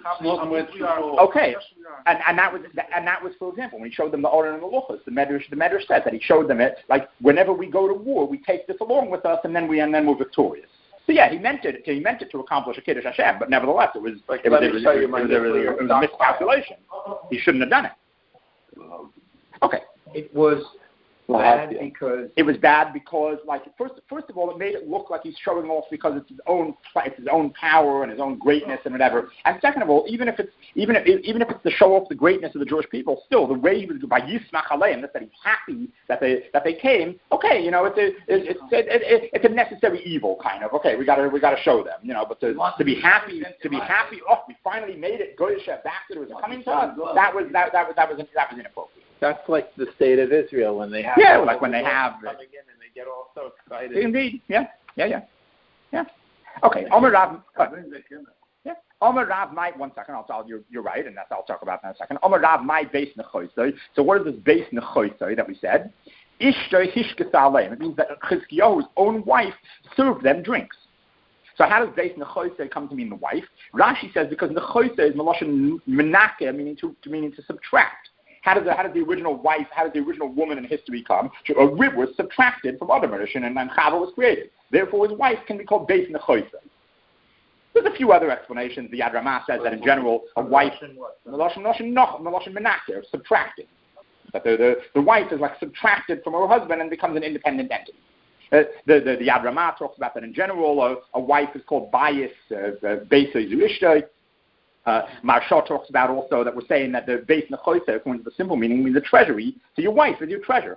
Okay, and and that was and that was, for example, when he showed them the Oren and the Luchas, the Medrash the Medrash said that he showed them it like whenever we go to war, we take this along with us, and then we and then we're victorious. So yeah, he meant it. He meant it to accomplish a Kiddush Hashem, but nevertheless, it was it was, it was, it was, it was, it was, it was a miscalculation. He shouldn't have done it. Okay, it was bad because it was bad because, like, first first of all, it made it look like he's showing off because it's his own it's his own power and his own greatness and whatever. And second of all, even if it's even if even if it's to show off the greatness of the Jewish people, still the way he was by Yismach Aleim, that he's happy that they that they came. Okay, you know, it's a it's it, it, it, it's a necessary evil kind of. Okay, we got to we got to show them, you know. But to, to be happy to be happy, oh, we finally made it. Goyish back that it was coming to us. That was that that was that was that was inappropriate. That's like the state of Israel when they have yeah, like when they have coming in and they get all so excited. Indeed, yeah, yeah, yeah, yeah. Okay, Omer Rav. Uh, yeah, Omer Rav might. One second, I'll tell you. You're right, and that's I'll talk about that in a second. Omer Rav my base nechoisai. So what is this base nechoisai that we said? Ishtoi hishkes aleim. It means that Chizkiyahu's own wife served them drinks. So how does base nechoisai come to mean the wife? Rashi says because nechoisai is meloshen menake, meaning to, to meaning to subtract. How does, the, how does the original wife, how does the original woman in history come? A rib was subtracted from Adam and and Chava was created. Therefore, his wife can be called Beis Nechoisai. There's a few other explanations. The Yad Ramah says that in general, a wife, Meloshen Menachem, subtracted. That the, the, the wife is like subtracted from her husband and becomes an independent entity. Uh, the, the, the Yad Ramah talks about that in general. A, a wife is called Bayis, uh, Beis Zurishtai. Uh, Maharsha talks about also that we're saying that the base nechoisai, according to the simple meaning, means a treasury. So your wife is your treasure.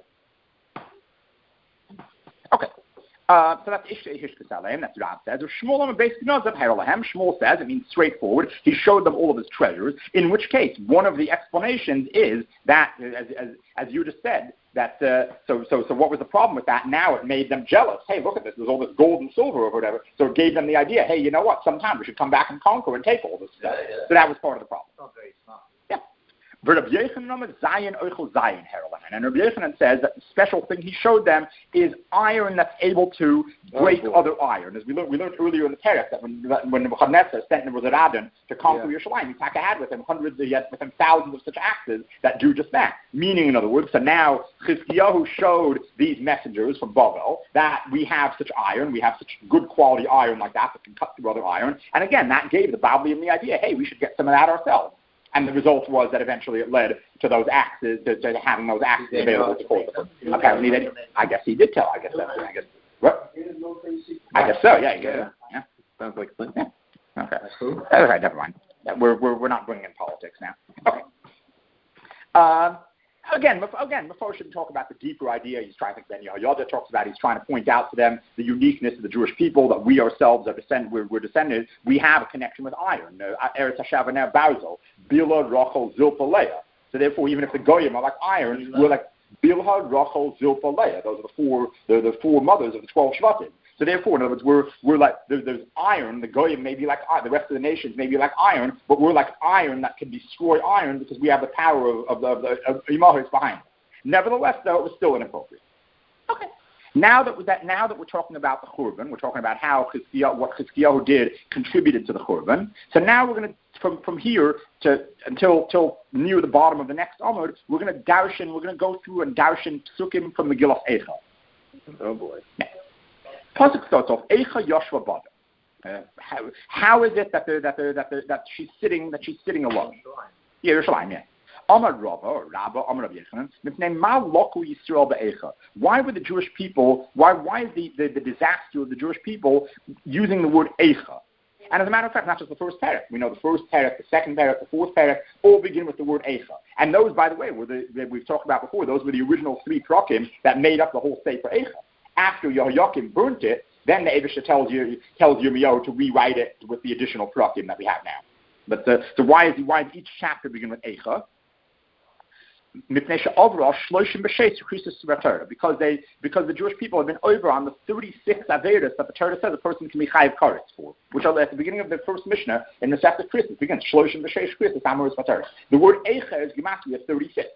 Okay. Uh, so that's Ishtei Hishkes Aleim, that's what Rav says. Shmuel Beis Gnozav Herolahem, Shmuel says, it means straightforward. He showed them all of his treasures, in which case, one of the explanations is that, as, as, as you just said, that, uh, so, so, so what was the problem with that? Now it made them jealous. Hey, look at this, there's all this gold and silver or whatever. So it gave them the idea, hey, you know what, sometime we should come back and conquer and take all this stuff. Yeah, yeah. So that was part of the problem. Not very smart. Yeah. Rabbi Yochanan and Rabbi Yochanan says that the special thing he showed them is iron that's able to break oh, other iron. As we learned, we learned earlier in the Terech that when when Nebuchadnezzar sent Nebuzaradan to conquer yeah. Yerushalayim, he had with him hundreds, he had with him thousands of such axes that do just that. Meaning, in other words, so now Chizkiyahu showed these messengers from Bavel that we have such iron, we have such good quality iron like that that can cut through other iron. And again, that gave the Babylonian the idea, hey, we should get some of that ourselves. And the result was that eventually it led to those axes, to, to having those axes available to hold them. Apparently, they, I guess he did tell. I guess that. I guess. What? I guess so. Yeah. Yeah. yeah. Sounds like Flint. Yeah. Okay. Okay. Never mind. Yeah, we're we're we're not bringing in politics now. Okay. Um. Again, again, before we should talk about the deeper idea, he's trying to think. Ben Yehoyada talks about. He's trying to point out to them the uniqueness of the Jewish people, that we ourselves are descend, we're, we're descended. We have a connection with iron. Eretz Hashavaneh Barzel, Bila, Rachel, Zilpa, Leah. So therefore, even if the goyim are like iron, we're like Bilha, Rachel, Zilpah, Leah. Those are the four, the, the four mothers of the twelve Shvatim. So therefore, in other words, we're we're like there, there's iron. The goyim may be like iron. The rest of the nations may be like iron, but we're like iron that can destroy iron because we have the power of of the of, the, of Imahos behind us. Nevertheless, though, it was still inappropriate. Okay. Now that that now that we're talking about the Churban, we're talking about how Chizkiyahu, what Chizkiyahu did contributed to the Churban. So now we're going to from from here to until till near the bottom of the next Amud, we're going to darshan. We're going to go through and darshan psukim from Megillah Eicha. Oh boy. Now, Pasuk starts off, Eicha Yoshua Bada. Uh, how, how is it that they're, that they're, that they're, that she's sitting that she's sitting alone? Yeah, Yerushalayim, yeah. Amar Rava or Rabba Amar Rabbi Yechanan. Mipnei Ma Loku Yisrael Be'echa. Why would the Jewish people? Why why is the, the, the disaster of the Jewish people using the word Eicha? And as a matter of fact, not just the first parak. We know the first parak, the second parak, the fourth parak all begin with the word Eicha. And those, by the way, were the that we've talked about before. Those were the original three prakim that made up the whole Sefer Eicha. After Yehoiakim burnt it, then the Eibusha tells you tells Yirmiyahu to rewrite it with the additional prakim that we have now. But the, so why is why does each chapter begin with Eicha? Because they because the Jewish people have been over on the thirty-six averos that the Torah says a person can be chayiv karetz for, which are at the beginning of the first Mishnah in the Masechta Krisos. It begins shloshim b'sheish krisos amoros v'Torah. The word Eicha is gematria at thirty-six.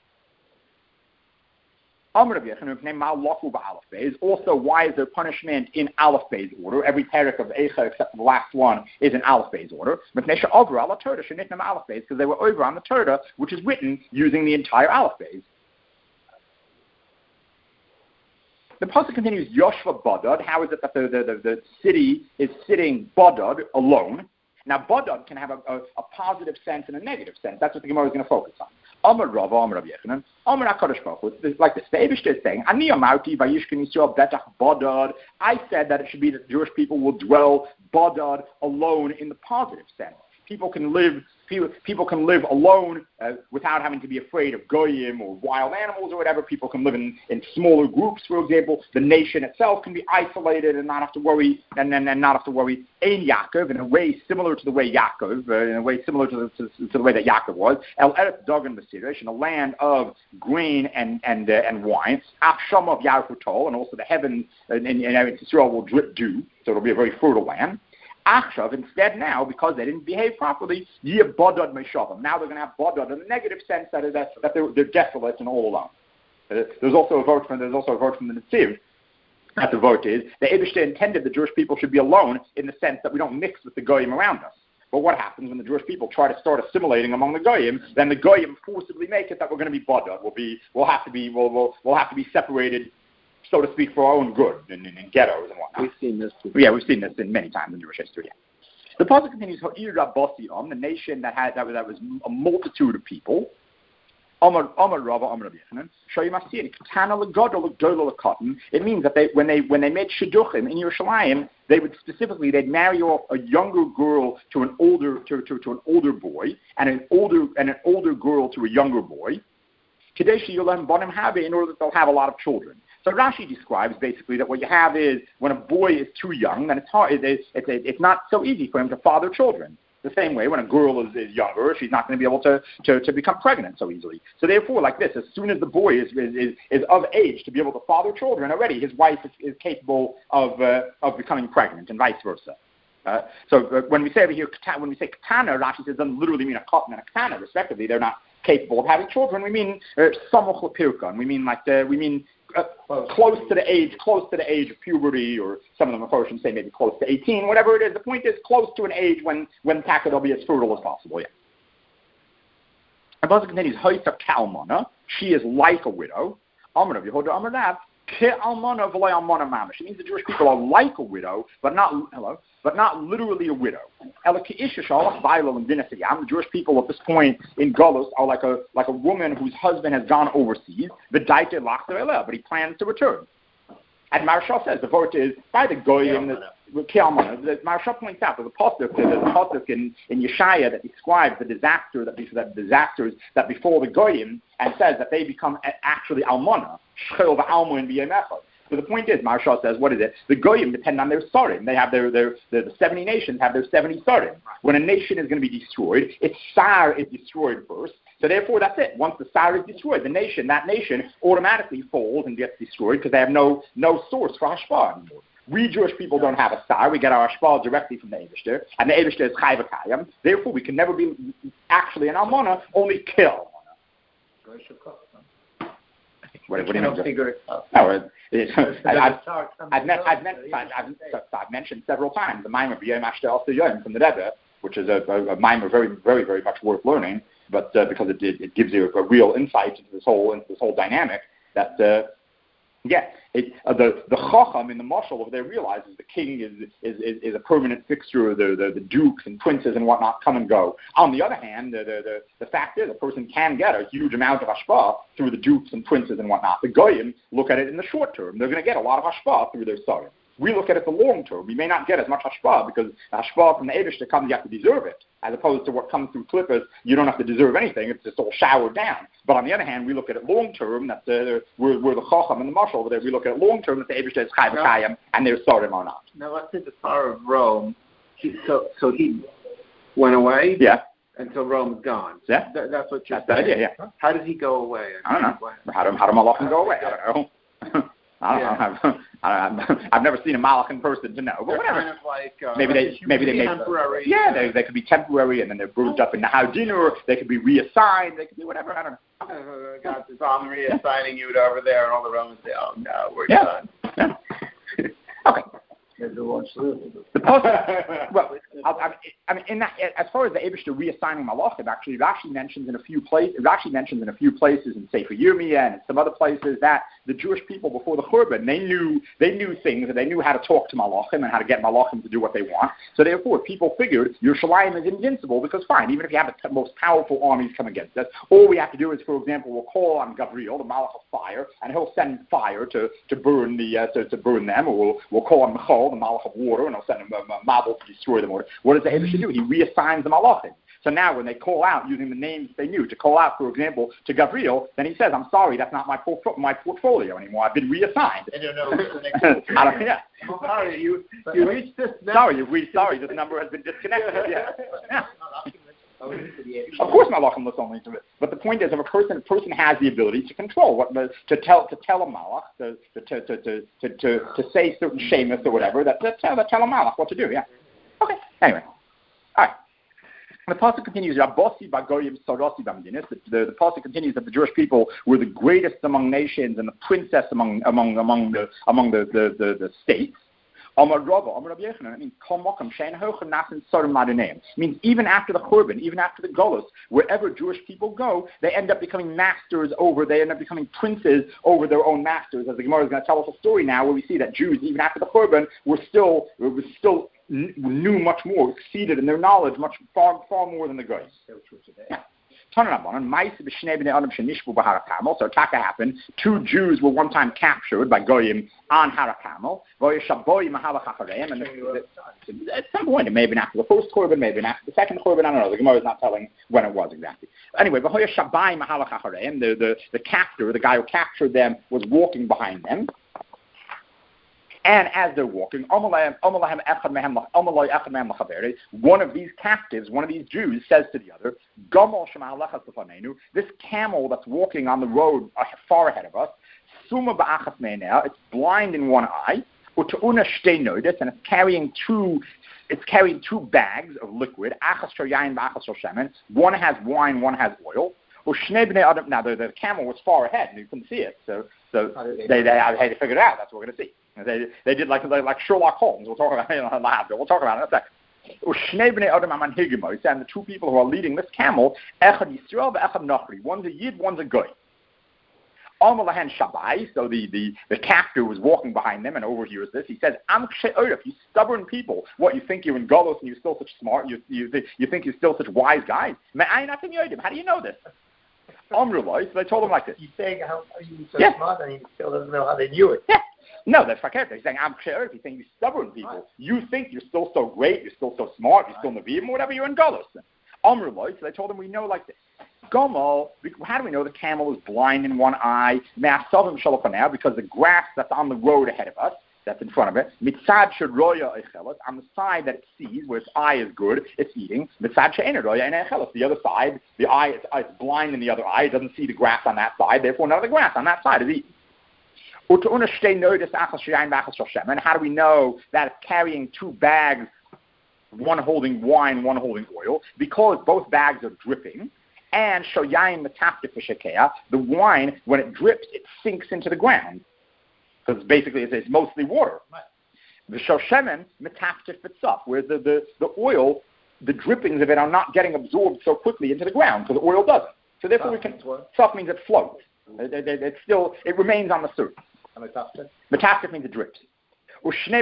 Also, why is there punishment in Aleph Beis order? Every parak of Eicha except for the last one is in Aleph Beis order. Because they were over on the Torah, which is written using the entire Aleph Beis. The pasuk continues, Yoshva Badad. How is it that the, the, the, the city is sitting Badad alone? Now, Badad can have a, a, a positive sense and a negative sense. That's what the Gemara is going to focus on. Amar Rava, Amar Rabbi Yechanan, Amar HaKadosh Baruch Hu. It's like this. The Eibusha is saying, Ani amarti vayishkin Yisrael betach badad. I said that it should be that the Jewish people will dwell badad alone in the positive sense. People can live. People, people can live alone uh, without having to be afraid of goyim or wild animals or whatever. People can live in, in smaller groups, for example. The nation itself can be isolated and not have to worry, and then and, and not have to worry. Ein Yaakov, in a way similar to the way Yaakov, uh, in a way similar to the, to, to the way that Yaakov was. El Eretz Dagan B'Sirish, in a land of grain and and uh, and wine. Afsham of Yarkutol, and also the heavens in, in, in Eretz Yisrael will drip dew, so it'll be a very fertile land. Achshav, instead now, because they didn't behave properly, Yeh Bodad Meshavim. Now they're going to have Bodad in the negative sense that is that, that they're, they're desolate and all alone. Uh, there's also a vote from there's also a vote from the Netziv. That the vote is the Eibusha intended the Jewish people should be alone in the sense that we don't mix with the goyim around us. But what happens when the Jewish people try to start assimilating among the goyim? Then the goyim forcibly make it that we're going to be Bodad. We'll be we'll have to be we'll we'll, we'll have to be separated, so to speak, for our own good in, in, in ghettos and whatnot. We've seen this too. Yeah, we've seen this in many times in Jewish history. Yeah. The pasuk continues, Ha'ir Rabbasiam, the nation that had that was, that was a multitude of people. Amar Amar Rava Amar Rabbi Yechanan, Shoyim Katana L'Gadol L'Gdola L'Katan. It means that they when they when they made shidduchim in Yerushalayim, they would specifically they'd marry off a younger girl to an older to, to, to an older boy, and an older and an older girl to a younger boy. Kadeshi Yolam Bonim Habe, in order that they'll have a lot of children. So Rashi describes basically that what you have is when a boy is too young, then it's hard. It's, it's, it's not so easy for him to father children. The same way when a girl is, is younger, she's not going to be able to, to, to become pregnant so easily. So therefore, like this, as soon as the boy is is, is, is of age to be able to father children, already his wife is, is capable of uh, of becoming pregnant, and vice versa. Uh, so uh, when we say over here, when we say katana, Rashi says doesn't literally mean a cotton and a katana, respectively. They're not capable of having children. We mean samoch lepirkan. We mean like the, we mean. Uh, close to the age, close to the age of puberty, or some of them, of course, say maybe close to eighteen, whatever it is. The point is close to an age when when taka will be as fertile as possible. Yeah. And Pasuk continues, Hoysa Kalmana. She is like a widow. Amar Yehuda Amar Rav. Ke Almana v'lei Almana mamish. It means the Jewish people are like a widow, but not hello, but not literally a widow. The Jewish people at this point in Golos are like a like a woman whose husband has gone overseas, but he plans to return. And Maharsha says the vote is by the goyim. The Maharsha points out there's a pasuk there's a pasuk in in Yeshaya that describes the disaster that these that disasters that befall the goyim, and says that they become actually almana shchel v'almo in b'yemechad. So the point is, Maharsha says, what is it? The goyim depend on their sarim. They have their, their, their the seventy nations have their seventy sarim. When a nation is going to be destroyed, its sar is destroyed first. So therefore, that's it. Once the Sar is destroyed, the nation, that nation, automatically falls and gets destroyed because they have no no source for hashpah anymore. We Jewish people don't have a Sar. We get our hashpah directly from the Eibishter, and the Eibishter is Chai V'Kayim. Therefore, we can never be actually an almana, only kill. What, what do you mean? Figure it out. No, it, it, I, I've, I've, met, I've, met, I've, I've, I've mentioned several times the Maimon B'Yom Ashtel Yom from the Rebbe, which is a, a, a Maimon very, very, very much worth learning, but uh, because it, it, it gives you a, a real insight into this whole into this whole dynamic that. Uh, Yeah, it, uh, the the chacham in the mashal over there realizes the king is is, is, is a permanent fixture. The, the the dukes and princes and whatnot come and go. On the other hand, the the, the, the fact is a person can get a huge amount of hashpah through the dukes and princes and whatnot. The goyim look at it in the short term. They're going to get a lot of hashpah through their sarim. We look at it the long term. We may not get as much hashpah because the hashpah from the Eibush that comes, you have to deserve it, as opposed to what comes through clippers, you don't have to deserve anything. It's just all showered down. But on the other hand, we look at it long term. That uh, we're, we're the chacham and the mashal over there. We look at it long term that the Eibush is chai v'kayim and their sarim are not. Now let's say the Tsar of Rome. He, so so he went away. Yeah. Until Rome's gone. Yeah. Th- that's what you're that's saying. The idea, yeah. How does he go away? I don't know. How do how do malachim go away? I don't know. I don't yeah. know. I've, I've never seen a malach in person to know, but they're whatever. Kind of like, uh, maybe they maybe they make temporary. Yeah, they they could be temporary, and then they're moved up in the Haudin, or they could be reassigned. They could be whatever. I don't know. Uh, got this. I'm reassigning you to over there, and all the Romans say, "Oh no, we're yeah. done." Yeah. Okay. The post, well, I, I, I mean, in that, as far as the Eibishter reassigning malachim, actually, it actually mentions in a few places. It actually mentions in a few places in Sefer Yirmiyah and in some other places that the Jewish people before the Churban, they knew they knew things, and they knew how to talk to malachim and how to get malachim to do what they want. So therefore, people figured Yerushalayim is invincible because fine, even if you have the most powerful armies come against us, all we have to do is, for example, we'll call on Gabriel, the malach of fire, and he'll send fire to, to burn the uh, to, to burn them, or we'll we'll call on Michal, the malach of water, and he'll send him a, a marble to destroy them. Or what does the Eibishter do? He reassigns the malachim. So now when they call out using the names they knew, to call out, for example, to Gabriel, then he says, I'm sorry, that's not my por- my portfolio anymore. I've been reassigned. I don't know what's the next I don't, yeah. I'm sorry, you, you reached this number. Sorry, you've reached, sorry, this number has been disconnected. Yeah. yeah. Of course malachim looks only to it. But the point is, if a person a person has the ability to control, what the, to tell to tell a malach, to to, to, to, to, to, to say certain shemus or whatever, that to tell, to tell a malach what to do, yeah. Okay, anyway. All right. The pasuk continues, Rabbosi bagoyim sorosi b'medinis. The, the, the pasuk continues that the Jewish people were the greatest among nations and the princess among among among the among the, the, the, the states. Amar Rabba, Amar Rabbi Yochanan. It means kol makom she'en hochen nasin sorim madaneim. It means even after the Churban, even after the Golus, wherever Jewish people go, they end up becoming masters over. They end up becoming princes over their own masters. As the Gemara is going to tell us a story now, where we see that Jews, even after the Churban, were still were still knew much more, exceeded in their knowledge much far far more than the guys. Yeah. So Taka happened. Two Jews were one time captured by Goyim on Harakamel. And at some point, it may have been after the first Churban, maybe after the second Churban. I don't know. The Gemara is not telling when it was exactly. Anyway, the, the, the captor, the guy who captured them, was walking behind them. And as they're walking, one of these captives, one of these Jews, says to the other, this camel that's walking on the road far ahead of us, it's blind in one eye, and it's carrying two it's carrying two bags of liquid, one has wine, one has oil. Now, the, the camel was far ahead, and you couldn't see it, so so they, they had to figure it out. That's what we're going to see. They they did like like Sherlock Holmes. We'll talk about it in a lab. We'll talk about it in a second. And the two people who are leading this camel, one's a Yid, one's a Goy. So the, the, the captor was walking behind them and overhears this. He says, you stubborn people. What, you think you're in Golos and you're still such smart? You, you, you think you're still such wise guys? How do you know this? So they told him like this. He's saying, how are you so yeah. smart? And he still doesn't know how they knew it. Yeah. No, that's fakir. He's saying, I'm sure. He's saying, you stubborn people. Right. You think you're still so great, you're still so smart, you're still Nevi'im, whatever, you're in Golos. So they told him, we know like this. Gomal, how do we know the camel is blind in one eye? Now, because the grass that's on the road ahead of us, that's in front of it. Mitzad sheroya echelos, on the side that it sees, where its eye is good, it's eating. Mitzad she'ena roya and echelos, the other side, the eye is it's blind in the other eye, it doesn't see the grass on that side, therefore none of the grass on that side is eaten. And how do we know that it's carrying two bags, one holding wine, one holding oil? Because both bags are dripping. And shoyayin metaftif v'shekea, the wine, when it drips, it sinks into the ground. Because basically it's, it's mostly water. The shoshemen metaftif v'tzaf, where the, the, the oil, the drippings of it are not getting absorbed so quickly into the ground, because the oil doesn't. So therefore we can, tzaf means it floats. It, it, it, it still, it remains on the surface. Metaftif means it drips. And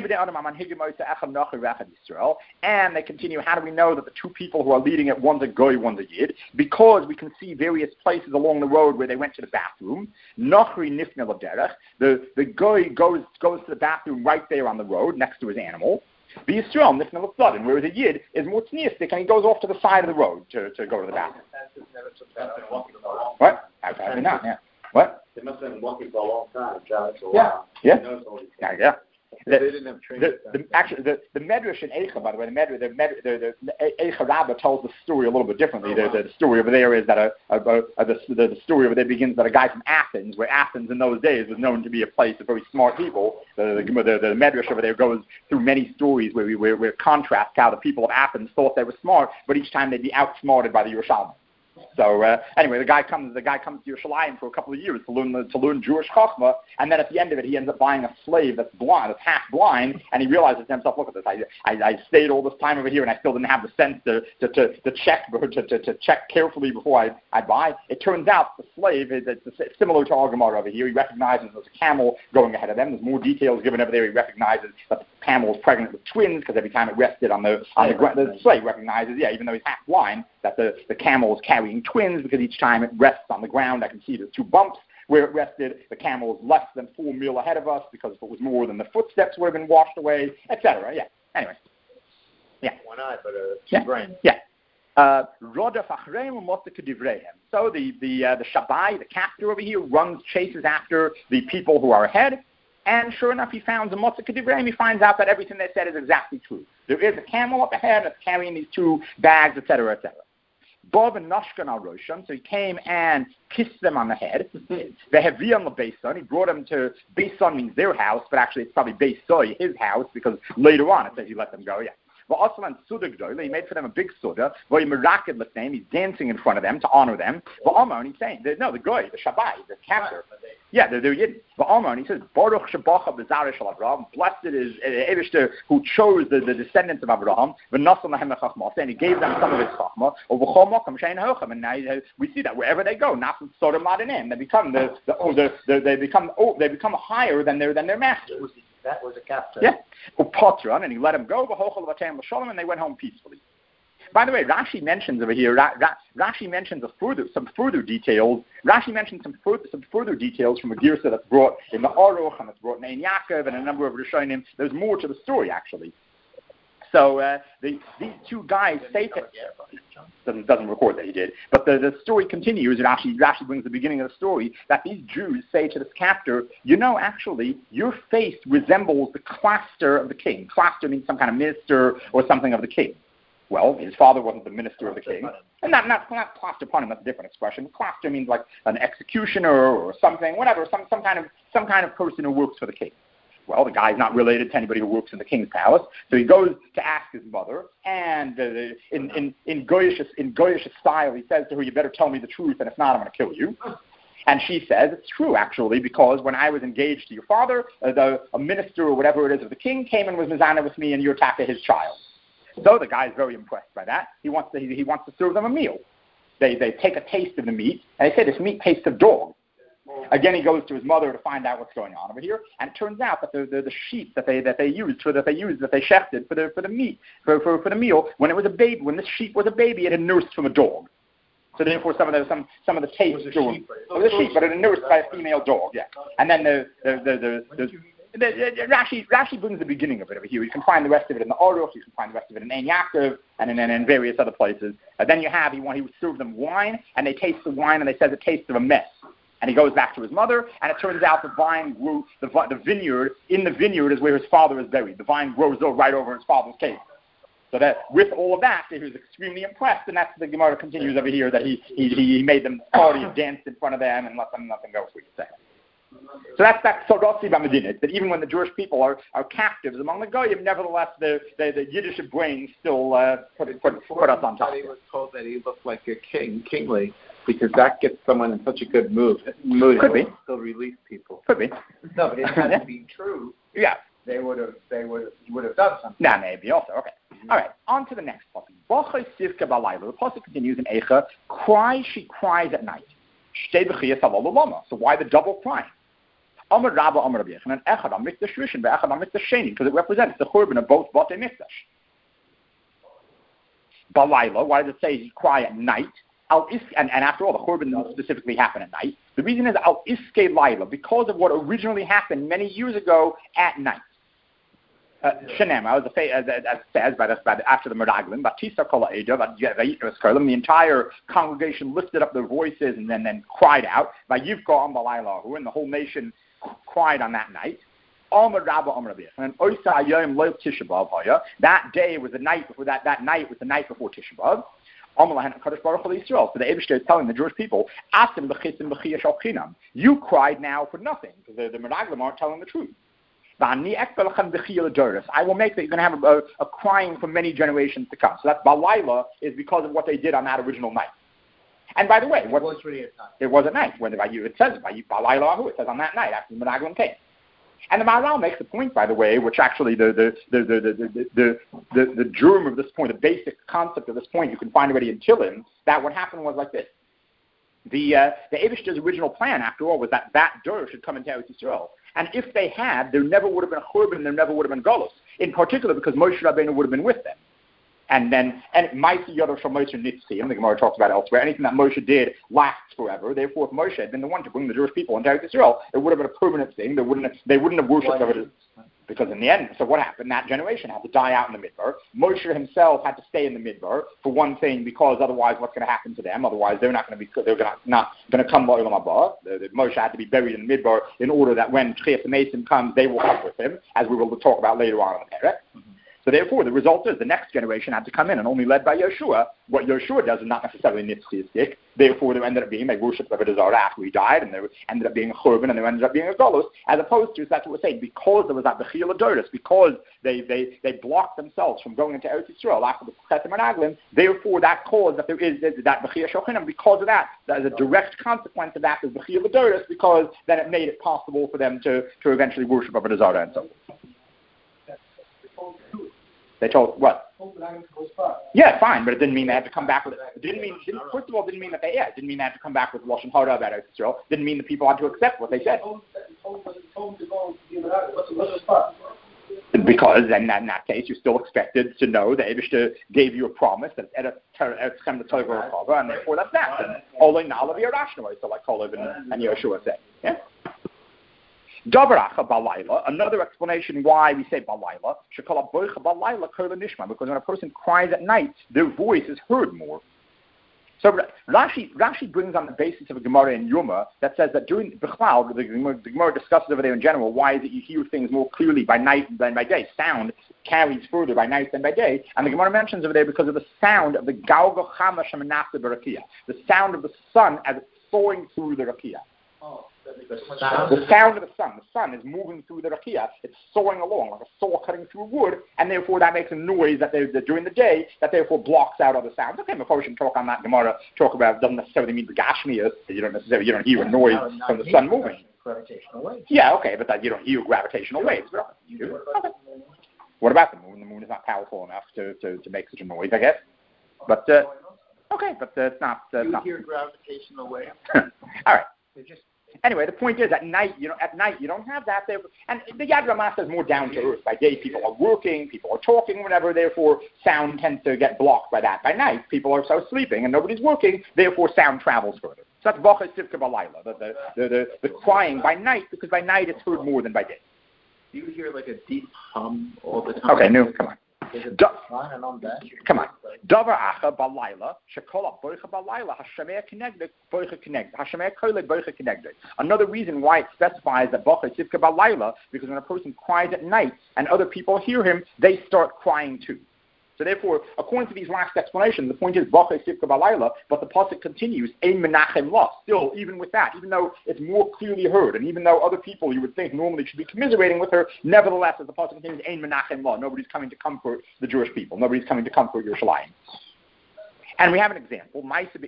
they continue, how do we know that the two people who are leading it, one's a goy, one's a yid? Because we can see various places along the road where they went to the bathroom. The, the goy goes, goes to the bathroom right there on the road, next to his animal. The Yisrael, nifnel, whereas a yid is more tzniistic, and he goes off to the side of the road to, to go to the bathroom. What? Apparently not, yeah. What? They must have been walking for a long time, John. Yeah. Yeah. Yeah. Yeah. The, they didn't have training. The, the, actually, the, the Medrash in Eicha, by the way, the Medrash, the, Medrash, the, the, the Eicha Rabbah tells the story a little bit differently. The, the, the story over there is that a, a, a, a the, the, the story over there begins that a guy from Athens, where Athens in those days was known to be a place of very smart people. The, the, the, the Medrash over there goes through many stories where we where, where contrast how the people of Athens thought they were smart, but each time they'd be outsmarted by the Yerushalmi. So uh, anyway, the guy comes. The guy comes to Yerushalayim for a couple of years to learn to learn Jewish chachma, and then at the end of it, he ends up buying a slave that's blind, that's half blind, and he realizes to himself, "Look at this! I, I, I stayed all this time over here, and I still didn't have the sense to to, to, to check to, to, to check carefully before I, I buy." It turns out the slave is it's similar to our Gemara over here. He recognizes there's a camel going ahead of them. There's more details given over there. He recognizes that the camel is pregnant with twins because every time it rested on the on the ground, the slave recognizes, yeah, even though he's half blind, that the, the camel is carrying twins because each time it rests on the ground, I can see there's two bumps where it rested. The camel is less than four mil ahead of us because if it was more, then the footsteps would have been washed away, et cetera. Yeah. Anyway. Yeah. One eye, but a yeah. brain. Yeah. Uh, so the the uh, the Shabbai, the captor over here, runs, chases after the people who are ahead. And sure enough, he finds a Motzah K'divrayim. He finds out that everything they said is exactly true. There is a camel up ahead that's carrying these two bags, et cetera, et cetera. Bob and Nashkan al Rosham, so he came and kissed them on the head. They have on the Beison. He brought them to Beison means their house, but actually it's probably Beisoy, his house, because later on it says he let them go. Yeah. He made for them a big suda. He's dancing in front of them to honor them. And he's saying, no, the guy, the Shabbai, the captor. Yeah, they're, they're Yidden. And he says, Baruch Shabbat B'zarish al Avraham. Blessed is Eivishter who chose the, the descendants of Abraham. And he gave them some of his chachma. And now we see that wherever they go, Nasan Sodom Ladanim, they become the, the, oh, the, the they become oh, they become higher than their than their masters. That was a captain. Yeah. Upotran, and he let him go, and they went home peacefully. By the way, Rashi mentions over here, Ra, Ra, Rashi mentions a further, some further details. Rashi mentions some further, some further details from a Girsa that's brought in the Aruch, and that's brought in Ein Yaakov, and a number of Rishonim. There's more to the story, actually. So uh, the, these two guys say to, doesn't, doesn't record that he did, but the, the story continues, and Rashi, Rashi brings the beginning of the story, that these Jews say to this captor, you know, actually, your face resembles the cluster of the king. Cluster means some kind of minister or something of the king. Well, his father wasn't the minister of the king. And not, not, not cluster upon him, that's a different expression. Cluster means like an executioner or something, whatever, some, some, kind of, some kind of person who works for the king. Well, the guy's not related to anybody who works in the king's palace, so he goes to ask his mother, and uh, in in in Goyish in Goyish style, he says to her, "You better tell me the truth, and if not, I'm going to kill you." And she says, "It's true, actually, because when I was engaged to your father, uh, the a minister or whatever it is of the king came and was mizana with me, and you attacked his child." So the guy's very impressed by that. He wants to he, he wants to serve them a meal. They they take a taste of the meat, and they say this meat tastes of dog. Again, he goes to his mother to find out what's going on over here, and it turns out that the the, the sheep that they that they used for that they used that they shechted for the for the meat for, for for the meal, when it was a baby, when this sheep was a baby, it had nursed from a dog. So therefore, some of the some some of the taste was, was, was a sheep, but it had nursed by a female dog. Yeah, and then the the the the. the The, the, Rashi, Rashi brings the beginning of it over here. You can find the rest of it in the Aruch, you can find the rest of it in Ein Yaakov, and in, in, in various other places. Uh, then you have, he, he would serve them wine, and they taste the wine, and they said it tastes of a mess. And he goes back to his mother, and it turns out the vine grew, the, the vineyard, in the vineyard is where his father is buried. The vine grows right over his father's cave. So that with all of that, he was extremely impressed, and that's the Gemara continues over here, that he, he, he made them party and danced in front of them and let them nothing go free to say. So that's that Sodotzi B'Medina, that even when the Jewish people are, are captives among the Goyim, nevertheless the, the, the Yiddish brain still uh, put, put, put us on top. He was told that he looked like a king, kingly, because that gets someone in such a good mood. mood Could be. Still release people. Could be. No, but it had to be true. Yeah. They would have, they would, would have done something. Nah, maybe also. Okay. Mm-hmm. All right. On to the next pasuk. B'chai Sivka B'Layla. The pasuk continues in Eicha. Cry, she cries at night. Shtei b'chiyas halalu lama. So why the double crying? Amar Rabba Amar Rabbi Yochanan Echad on Mikdash Rishon ve'Echad on Mikdash Sheni, because it represents the churban of both Batei Mikdash. B'Layla. Why does it say he cry at night? Al is and, and after all, the churban doesn't specifically happen at night. The reason is Al Iske Laila, because of what originally happened many years ago at night. Shenema, as it says by the, by the, after the Meraglim, Batista Kola Eda, the entire congregation lifted up their voices and then, then cried out, Vayivka Am Balaylahu, and the whole nation cried on that night. That day was the night before that. That night was the night before Tisha B'Av. So the Eibishter is telling the Jewish people, you cried now for nothing, because the, the Meraglim aren't telling the truth. I will make that you're going to have a, a, a crying for many generations to come. So that's Balayla is because of what they did on that original night. And by the way, what, it was really at night. It was at night. When it says Balayla, it says on that night after the Meraglim came. And the Maharal makes the point, by the way, which actually the the the the the the, the, the germ of this point, the basic concept of this point, you can find already in Tillim, that what happened was like this. The uh, the Eibishter's original plan, after all, was that that Dur should come into Eretz Yisrael. And if they had, there never would have been a Churban, there never would have been Golus. In particular, because Moshe Rabbeinu would have been with them. And then, and Ma'aseh Yadav Shel Moshe Nitzchi, and the Gemara talks about elsewhere, anything that Moshe did lasts forever. Therefore, if Moshe had been the one to bring the Jewish people into Eretz Yisrael, it would have been a permanent thing. They wouldn't have, they wouldn't have worshipped over it. Because in the end, so what happened? That generation had to die out in the Midbar. Moshe himself had to stay in the Midbar for one thing, because otherwise, what's going to happen to them? Otherwise, they're not going to be. They're gonna, not going to come L'Olam Haba. Moshe had to be buried in the Midbar in order that when Tchias Mason comes, they will come with him, as we will talk about later on in the Perek. Mm-hmm. So therefore, the result is the next generation had to come in, and only led by Yeshua. What Yeshua does is not necessarily nitzchiistic. Therefore, there ended up being, they worshipped Avodah Zarah after he died, and there ended up being a churban, and there ended up being a golus, as opposed to, that's what we're saying, because there was that bechiyah l'doros, because they, they, they blocked themselves from going into Eretz Yisrael after the Chetem and Aglim, therefore that caused that there is that bechiyah shochinam, because of that, that is a direct consequence of that is bechiyah l'doros, because then it made it possible for them to, to eventually worship Avodah Zarah and so on. They told what? Yeah, fine, but it didn't mean they had to come back with it. It didn't mean, didn't, first of all, it didn't mean that they, yeah, it didn't mean they had to come back with Lashon Hara about Israel. Didn't mean the people had to accept what they said. Because then in that case, you're still expected to know that Eibishter gave you a promise that it's come to Torah Chava, and therefore that's that. And Olay Nalav Yerashnoy, so like Kolev and, and Yeshua say. Yeah? Davaracha Balayla, another explanation why we say Balayla, Shekala Boicha Balayla Kola Nishma, because when a person cries at night, their voice is heard more. So Rashi, Rashi brings on the basis of a Gemara in Yuma that says that during Bechlau, the, the Gemara discusses over there in general, why is it you hear things more clearly by night than by day? Sound carries further by night than by day. And the Gemara mentions over there because of the sound of the Galgo Chama Shemanasa Barakia, the sound of the sun as it's soaring through the Rakia. Oh. The sound. the sound of the sun. The sun is moving through the rakia. It's soaring along like a saw cutting through wood, and therefore that makes a noise that, that during the day that therefore blocks out other sounds. Okay, of course you can talk on that Gemara. Talk about it doesn't necessarily mean the gashmias. You don't necessarily you don't hear a noise from the sun moving. Gravitational waves. Yeah, okay, but that you don't hear gravitational waves. You do. Okay. What about the moon? The moon is not powerful enough to, to, to make such a noise, I guess. But uh, okay, but uh, it's not. Uh, you not. hear gravitational waves. All right. Just. Anyway, the point is, at night, you know, at night you don't have that there, and the Yad Ramah is more down to earth. By day, people are working, people are talking, whatever. Therefore, sound tends to get blocked by that. By night, people are so sleeping and nobody's working. Therefore, sound travels further. So that's Bachas Sivka Balayla, the the, the the the crying by night, because by night it's heard more than by day. Do you hear like a deep hum all the time? Okay, no, come on. Do- Come on. Davar acha balayla shekola boicha balayla hashemeh kenegdek boicha kenegdek hashemeh koile boicha kenegdek. Another reason why it specifies that bocha sivka balayla, because when a person cries at night and other people hear him, they start crying too. So therefore, according to these last explanations, the point is Bachai Sivka Balayla, but the pasuk continues, Ein Menachem La. Still, even with that, even though it's more clearly heard, and even though other people you would think normally should be commiserating with her, nevertheless, as the pasuk continues, Ein Menachem La. Nobody's coming to comfort the Jewish people. Nobody's coming to comfort Yerushalayim. And we have an example.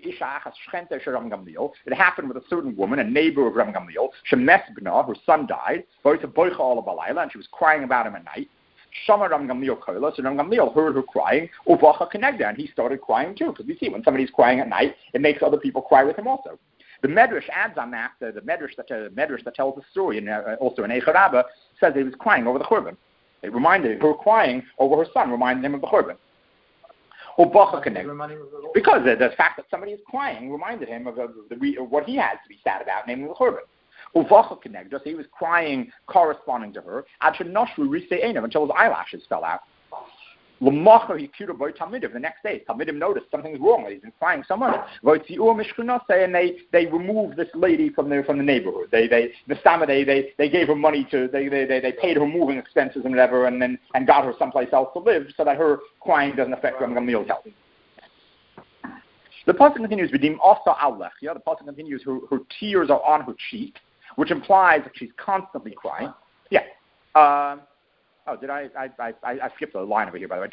It happened with a certain woman, a neighbor of Ram Gamliel. Shemes Bna, her son died, and she was crying about him at night. Shama Ram Gamliel Koila, so Ram Gamliel heard her crying, Uvacha Kenegda, and he started crying too, because we see when somebody's crying at night, it makes other people cry with him also. The Medrash adds on that, the, the Medrash that uh, Medrash that tells the story, and uh, also in Eicha Rabbah, says he was crying over the Churban. It reminded her crying over her son, reminded him of the Churban. Uvacha Kenegda, because the, the fact that somebody is crying reminded him of, of, the, of what he has to be sad about, namely the Churban. Uvacha Kenegda, so he was crying corresponding to her, until his eyelashes fell out. The next day, Talmidim noticed something's wrong. He's been crying so much. And they, they removed this lady from the from the neighborhood. They they the Stama, they, they they gave her money to they, they they they paid her moving expenses and whatever, and then and got her someplace else to live so that her crying doesn't affect Ram Gamliel's health. The pasuk continues, V'dim asa alech. Yeah, the pasuk continues, her, her tears are on her cheek, which implies that she's constantly crying. Yeah. Um, oh, did I, I, I, I skipped a line over here, by the way.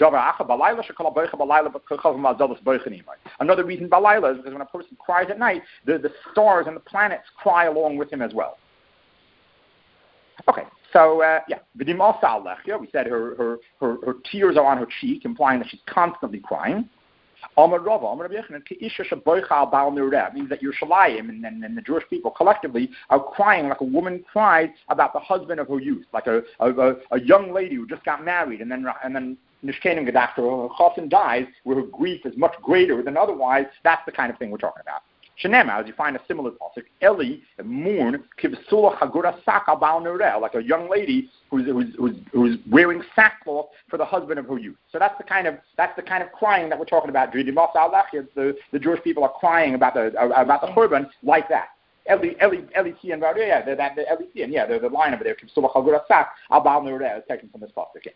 Another reason balayla is because when a person cries at night, the, the stars and the planets cry along with him as well. Okay, so, uh, yeah. Yeah, we said her, her, her, her tears are on her cheek, implying that she's constantly crying. Amar Rava, Amar Rabbi Yochanan, means that Yerushalayim and, and, and the Jewish people collectively are crying like a woman cries about the husband of her youth, like a, a, a young lady who just got married and then and then Nishkenim Gedachter, her chassan dies, where her grief is much greater than otherwise. That's the kind of thing we're talking about. Shenema, as you find a similar pasuk, Eli mourn kivsula chagura sak al nereh, like a young lady who's, who's who's who's wearing sackcloth for the husband of her youth. So that's the kind of that's the kind of crying that we're talking about. The the Jewish people are crying about the about the Churban like that. Eli Eli Eli Tian yeah, the that the Eli Tian, yeah, the, the line over there kivsula chagura sak al nereh is taken from this pasuk.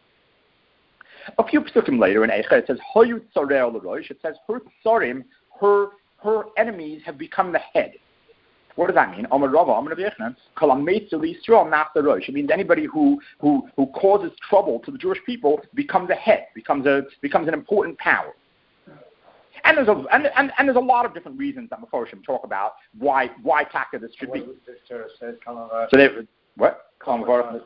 A few psukim later in Eicha, it says Hoyu tzareh l'rosh. It says her tzarim, her her enemies have become the head. What does that mean? It means anybody who, who, who causes trouble to the Jewish people becomes a head, becomes a becomes an important power. And there's a and, and, and there's a lot of different reasons that Meforshim talk about why why taka this should be. So they what? Okay,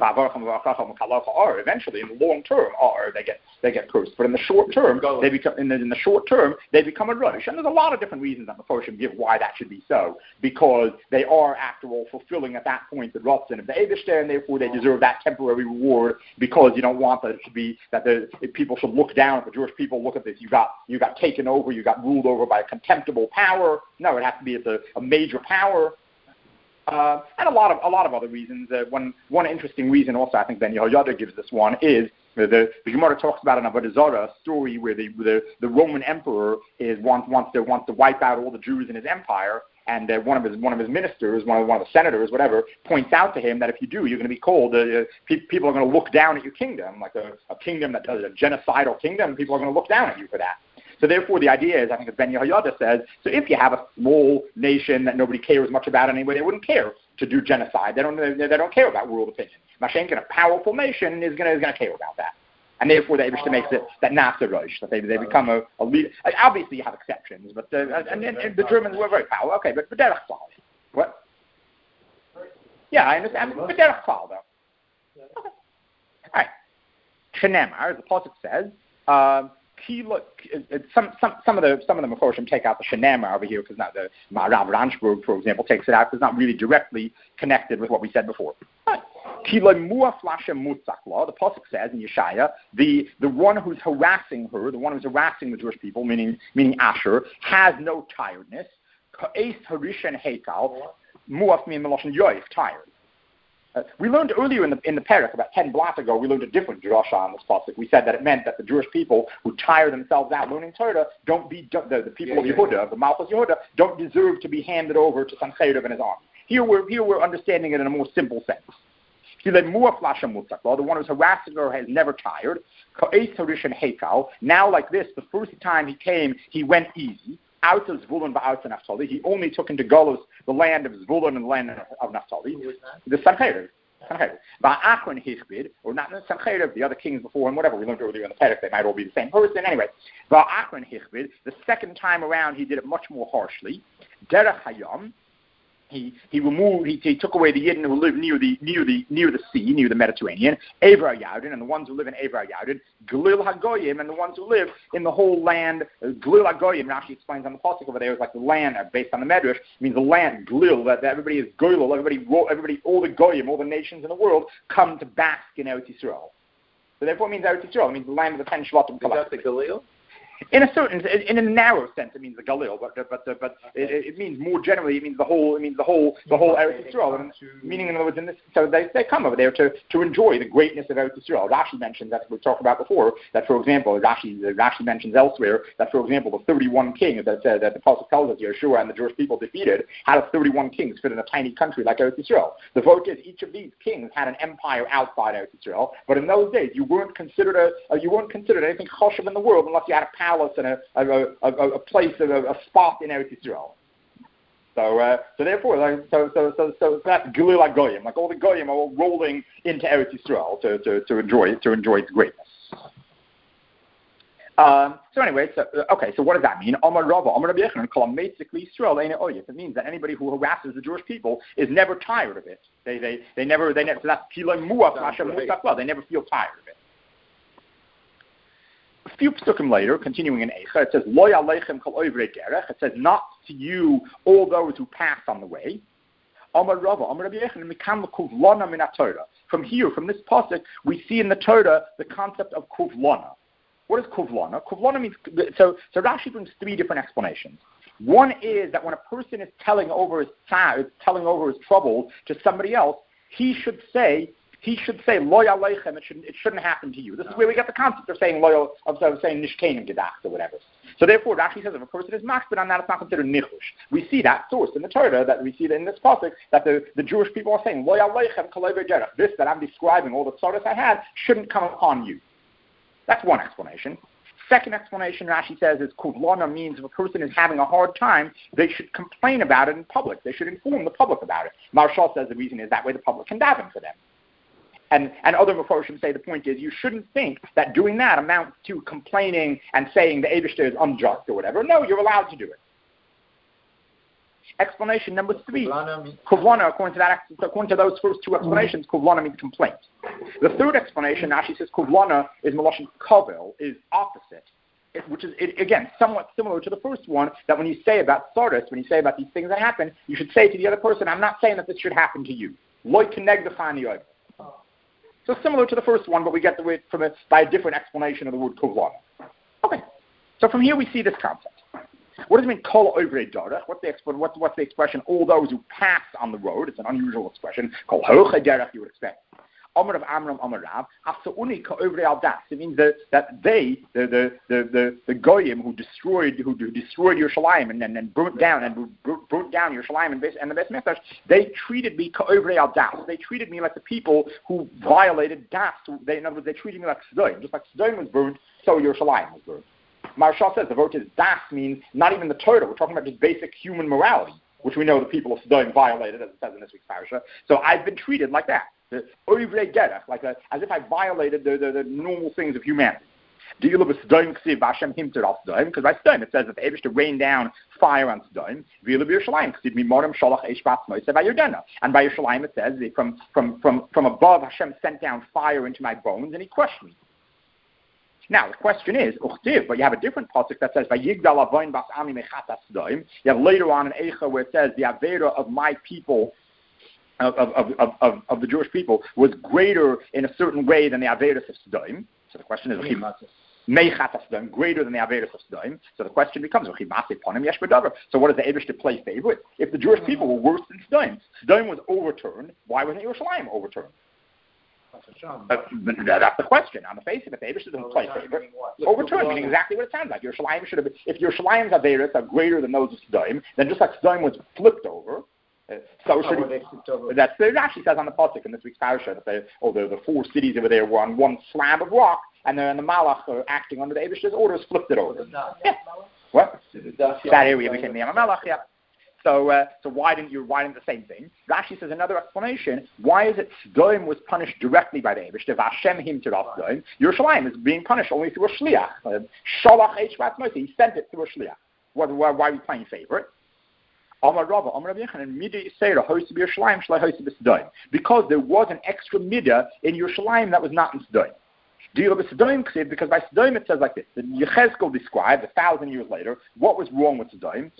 or eventually in the long term, or they get they get cursed. But in the short term, they become in the, in the short term they become a rush. And there's a lot of different reasons that Meforshim give why that should be so, because they are, after all, fulfilling at that point the Ratzon of the Eibishter, and therefore they deserve that temporary reward. Because you don't want that it should be that the people should look down at the Jewish people. Look at this, you got you got taken over, you got ruled over by a contemptible power. No, it has to be it's a, a major power. Uh, and a lot of a lot of other reasons. Uh, one one interesting reason also, I think Ben Yehoyada gives this one, is the the, the Gemara talks about in Avodah Zarah a story where the, the the Roman emperor is wants wants to wants to wipe out all the Jews in his empire, and uh, one of his one of his ministers, one of one of the senators, whatever, points out to him that if you do, you're going to be called. Uh, pe- people are going to look down at your kingdom, like a, a kingdom that does a genocidal kingdom. People are going to look down at you for that. So therefore, the idea is, I think as Ben Yehoyada says, so if you have a small nation that nobody cares much about anyway, they wouldn't care to do genocide. They don't they, they don't care about world opinion. Mashenkin, a powerful nation, is going to is going to care about that. And therefore, the Eibishter makes it that Nasa Rosh, that they they become a, a leader. Obviously, you have exceptions, but uh, and, and, and the Germans were very powerful. Okay, but Derech Klal. What? Yeah, I understand. But Derech Klal, though. Okay. All right. Shenemar, as the pasuk says. Um, Some some some of the some of the Meforshim take out the Shenemar over here because not the Rav Ranchburg, for example, takes it out because it's not really directly connected with what we said before. The pasuk says in Yeshaya, the the one who's harassing her, the one who's harassing the Jewish people, meaning meaning Asher, has no tiredness. Muaf means meloshen yoif, tired. Uh, we learned earlier in the in the parak, about ten blocks ago, we learned a different drasha on this pasuk. We said that it meant that the Jewish people who tire themselves out learning Torah don't be the, the people yeah, of Yehuda, yeah. the Malchus Yehuda, don't deserve to be handed over to Sancheriv and his army. Here we're here we're understanding it in a more simple sense. The one who's harassing her has never tired. Now, like this, the first time he came, he went easy. Out of Zvulun, out of Naphtali. He only took into Golos the land of Zvulun and the land of Naphtali. The Sancheriv. Ba'achron Hichbid, or not the Sancheriv, the other kings before him, whatever we learned earlier in the Perek, they might all be the same person. Anyway, Ba'achron Hichbid, the second time around, he did it much more harshly. Derech Hayam. He he removed he, he took away the Yidden who live near the near the near the sea, near the Mediterranean, Ever Yadin, and the ones who live in Ever Yadin, Glil Hagoyim, and the ones who live in the whole land. Uh, Glil Hagoyim, Rashi explains on the pasuk over there, is like the land uh, based on the Medrash, means the land Glil, that, that everybody is Goyal, everybody everybody all the Goyim, all the nations in the world come to bask in Eretz Yisrael. So therefore it means Eretz Yisrael, it means the land of the ten Shvatim. Is that the Galil? In a certain, in a narrow sense, it means the Galil, but but but, but it, it means more generally, it means the whole, it means the whole, the whole Eretz Yisrael. And meaning, in other words, in this, so they they come over there to, to enjoy the greatness of Eretz Yisrael. Rashi mentions that we talked about before. That, for example, Rashi Rashi mentions elsewhere that, for example, the thirty-one kings that uh, that the Pasuk tells us Yeshua and the Jewish people defeated, how do thirty-one kings fit in a tiny country like Eretz Yisrael? The vote is each of these kings had an empire outside Eretz Yisrael, but in those days you weren't considered a, uh, you weren't considered anything choshev in the world unless you had a palace and a, a A, a, a place, a, a spot in Eretz Yisrael. So, uh, so therefore, like, so so so so that's Gilil HaGoyim, like all the Goyim are all rolling into Eretz Yisrael to, to, to enjoy to enjoy its greatness. Um, so anyway, so, uh, okay, so what does that mean? Amar Rava, Amar Rabbi Yechon, call basically Yisrael Ein Oyef. It means that anybody who harasses the Jewish people is never tired of it. They they they never they never. So that's Kilay Muaf Hashem Muaf. They never feel tired of it. A few psukim later, continuing in Eicha, it says, Lo Aleichem Kol Ovrei Derech. It says, not to you, all those who pass on the way. Amar Rava, Amar Rabbi Yechon, Mikam Kuvlana Min HaTorah. From here, from this pasuk, we see in the Torah the concept of Kuvlana. What is Kuvlana? Kuvlana means, so, so Rashi brings three different explanations. One is that when a person is telling over his telling over his trouble to somebody else, he should say, He should say loy aleichem. It shouldn't. It shouldn't happen to you. This is where we get the concept of saying loyal, of, of saying nishkenim gedacht or whatever. So therefore, Rashi says if a person is makbid on that, it's not considered nichush. We see that source in the Torah, that we see that in this pasuk, that the, the Jewish people are saying loy aleichem kolei v'derech. This that I'm describing, all the tzoros I had, shouldn't come upon you. That's one explanation. Second explanation, Rashi says, is kuvlana means if a person is having a hard time, they should complain about it in public. They should inform the public about it. Marshall says the reason is that way the public can daven for them. And, and other Meforshim say the point is you shouldn't think that doing that amounts to complaining and saying the Eibishter is unjust or whatever. No, you're allowed to do it. Explanation number three, Kuvlana, according to that, according to those first two explanations, Kuvlana means complaint. The third explanation, Rashi says Kuvlana is Meloshin Kovel, is opposite, it, which is, it, again, somewhat similar to the first one, that when you say about Sardis, when you say about these things that happen, you should say to the other person, I'm not saying that this should happen to you. Loi keneg defani yoy. So similar to the first one, but we get the way from it by a different explanation of the word Kuvlana. Okay, so from here we see this concept. What does it mean, kol ovrei derech? What's the, expl- what's, what's the expression, all those who pass on the road? It's an unusual expression. Kol hochei derech, you would expect. Amar of Amram Amar Rav, Afsauni ka ovrei al das. It means that, that they, the the, the, the, the Goyim who destroyed who, who destroyed Yerushalayim and, and, and burnt down and burnt down Yerushalayim and, and the Beis Mikdash, they treated me ka ovrei al das. They treated me like the people who violated das. They, in other words, they treated me like Sodom. Just like Sodom was burnt, so Yerushalayim was burnt. Marshall says the word is das means not even the Torah. We're talking about just basic human morality, which we know the people of Sodom violated, as it says in this week's parasha. So I've been treated like that. The ovrei derech, like a, as if I violated the, the, the normal things of humanity. Do you love a Sodom ksiv Hashem himter al Sodom? Because by Sodom it says that the Eibishter rained down fire on Sodom. Do you love Yerushalayim ksiv mimorim sholach eish bas moiseh by Yordana? And by Yerushalayim it says from from from from above Hashem sent down fire into my bones and He crushed me. Now the question is, uchtiv, but you have a different pasuk that says by Yigdal avoin bas ami mechat Sodom. You have later on in Eicha where it says the avera of my people. Of, of, of, of, of the Jewish people was greater in a certain way than the Averis of Sodom. So the question is, Meichat Sdoim, greater than the Averis of Sdoim. So the question becomes, so what does the Eibush to play favorite? If the Jewish people were worse than Sdoim, Sdoim was overturned, why wasn't Yerushalayim overturned? Uh, that's the question. On the face of it, the Eibush doesn't play favorite. Overturned, meaning exactly what it sounds like. Yerushalayim should have been, if Yerushalayim's Averis are greater than those of Sdoim, then just like Sdoim was flipped over, Uh, so should he, that's the Rashi says on the pasuk in this week's parasha that they, oh, the, the four cities over there were on one slab of rock, and then the Malach are acting under the Eibush's orders, flipped it over. Yeah. What? That area became the Malach. Yeah. So, uh, so why didn't you? Why didn't the same thing? Rashi says another explanation. Why is it Sdoim was punished directly by the Eibush? The Vashem him to Sdoim. Yerushalayim is being punished only through a shliach. Shalach Eishvat Moshe. He sent it through a shliach. Why, why, why are we playing favorite? Because there was an extra midah in Yerushalayim that was not in Sdoim. Because by Sdoim it says like this: that Yechezkel described a thousand years later what was wrong with Sdoim.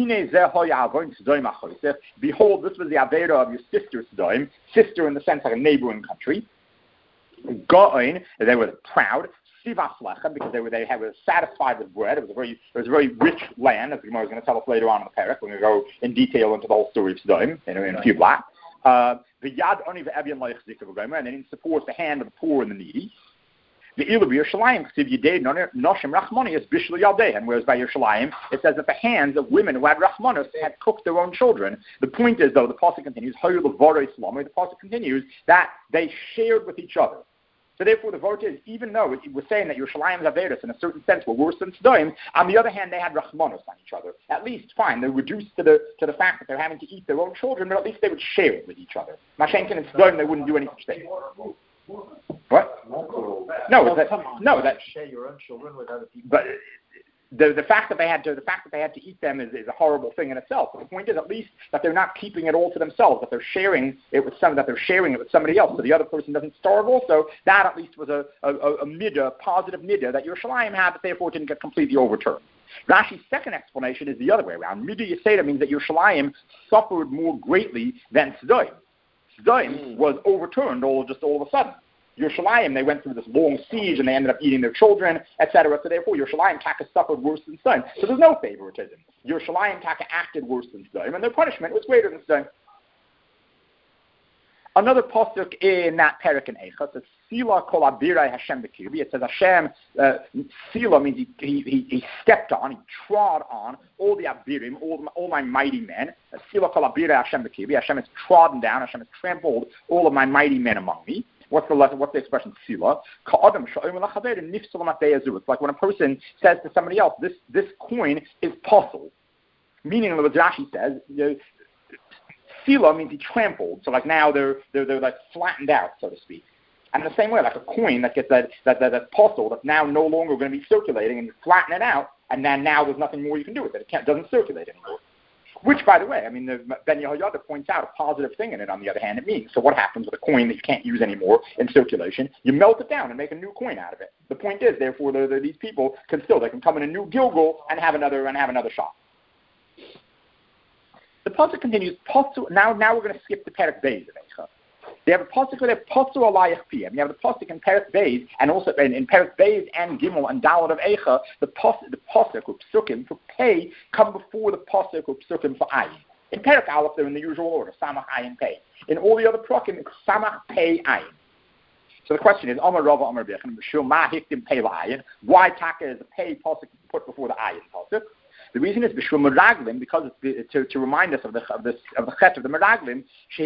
Behold, this was the avera of your sister Sdoim, sister in the sense like a neighboring country. Goin, they were proud. Because they were they had, were satisfied with bread. It was a very it was a very rich land, as the Gemara is going to tell us later on in the parak. We're going to go in detail into the whole story of Sdoim in, in a few blocks. Uh, the yad oni ve'evian loich zikav, and then supports the hand of the poor and the needy. The ilu b'Yerushalayim chsiv yidei noshim rachmani is bishul yaldei, and whereas by Yerushalayim it says that the hands of women who had rachmanos had cooked their own children. The point is, though, the pasuk continues, hayu levorei slama. The pasuk continues that they shared with each other. So therefore, the vote is, even though it was saying that Yerushalayim's Averis, in a certain sense, were worse than Sdoim, on the other hand, they had Rachmanos on each other. At least, fine, they're reduced to the to the fact that they're having to eat their own children, but at least they would share it with each other. Mashenkin and Sdoim, they wouldn't do any such thing. What? No, that, no, that share your own children with other people. But the the fact that they had to the fact that they had to eat them is, is a horrible thing in itself. But the point is, at least, that they're not keeping it all to themselves. That they're sharing it with some. That they're sharing it with somebody else, so the other person doesn't starve. Also, that at least was a a, a midah, a positive midah that Yerushalayim had, that therefore didn't get completely overturned. Rashi's second explanation is the other way around. Midah Yeseda means that Yerushalayim suffered more greatly than Sdoim. Sdoim mm. was overturned all just all of a sudden. Yerushalayim, they went through this long siege and they ended up eating their children, et cetera. So therefore, Yerushalayim Taka suffered worse than Sdoim. So there's no favoritism. Yerushalayim Taka acted worse than Sdoim, and their punishment was greater than Sdoim. Another pasuk in that parak in Eicha says, Sila kol abirai Hashem b'kirbi. It says Hashem, uh, Sila means he, he, he, he stepped on, he trod on all the abirim, all, the, all my mighty men. Sila kol abirai Hashem b'kirbi. Hashem has trodden down, Hashem has trampled all of my mighty men among me. What's the lesson? What's the expression? Sila. It's like when a person says to somebody else, "This this coin is puzzle," meaning what Rashi says. You know, Sila means he trampled. So like now they're they're they're like flattened out, so to speak. And in the same way, like a coin that gets that that that, that puzzle that's now no longer going to be circulating, and you flatten it out, and then now there's nothing more you can do with it. It can't, doesn't circulate anymore. Which, by the way, I mean, the, Ben Yehoyada points out a positive thing in it, on the other hand, it means. So what happens with a coin that you can't use anymore in circulation? You melt it down and make a new coin out of it. The point is, therefore, the, the, these people can still, they can come in a new Gilgal and have another and have another shot. The pasuk continues, now, now we're going to skip the Perek Beis of Eicha. They have a pasuk where they're Posu Alayach Piyam. You have the pasuk in Perek Beis, and also in, in Perek Beis and Gimel and Dalet of Eicha, the pasuk, the pasuk or psukim for pei come before the pasuk or psukim for ayin. In Perek Aleph, they're in the usual order: Samach, Ayin, Pei. In all the other psukim, it's Samach, Pei, Ayin. So the question is, Amar Rava, Amar Bechim, Shema Hiktim Pei La'ayin. Why Taka is a Pei pasuk put before the Ayin pasuk? The reason is B'Shul Meraglim, because it's to, to remind us of the of this of the chet of the Meraglim.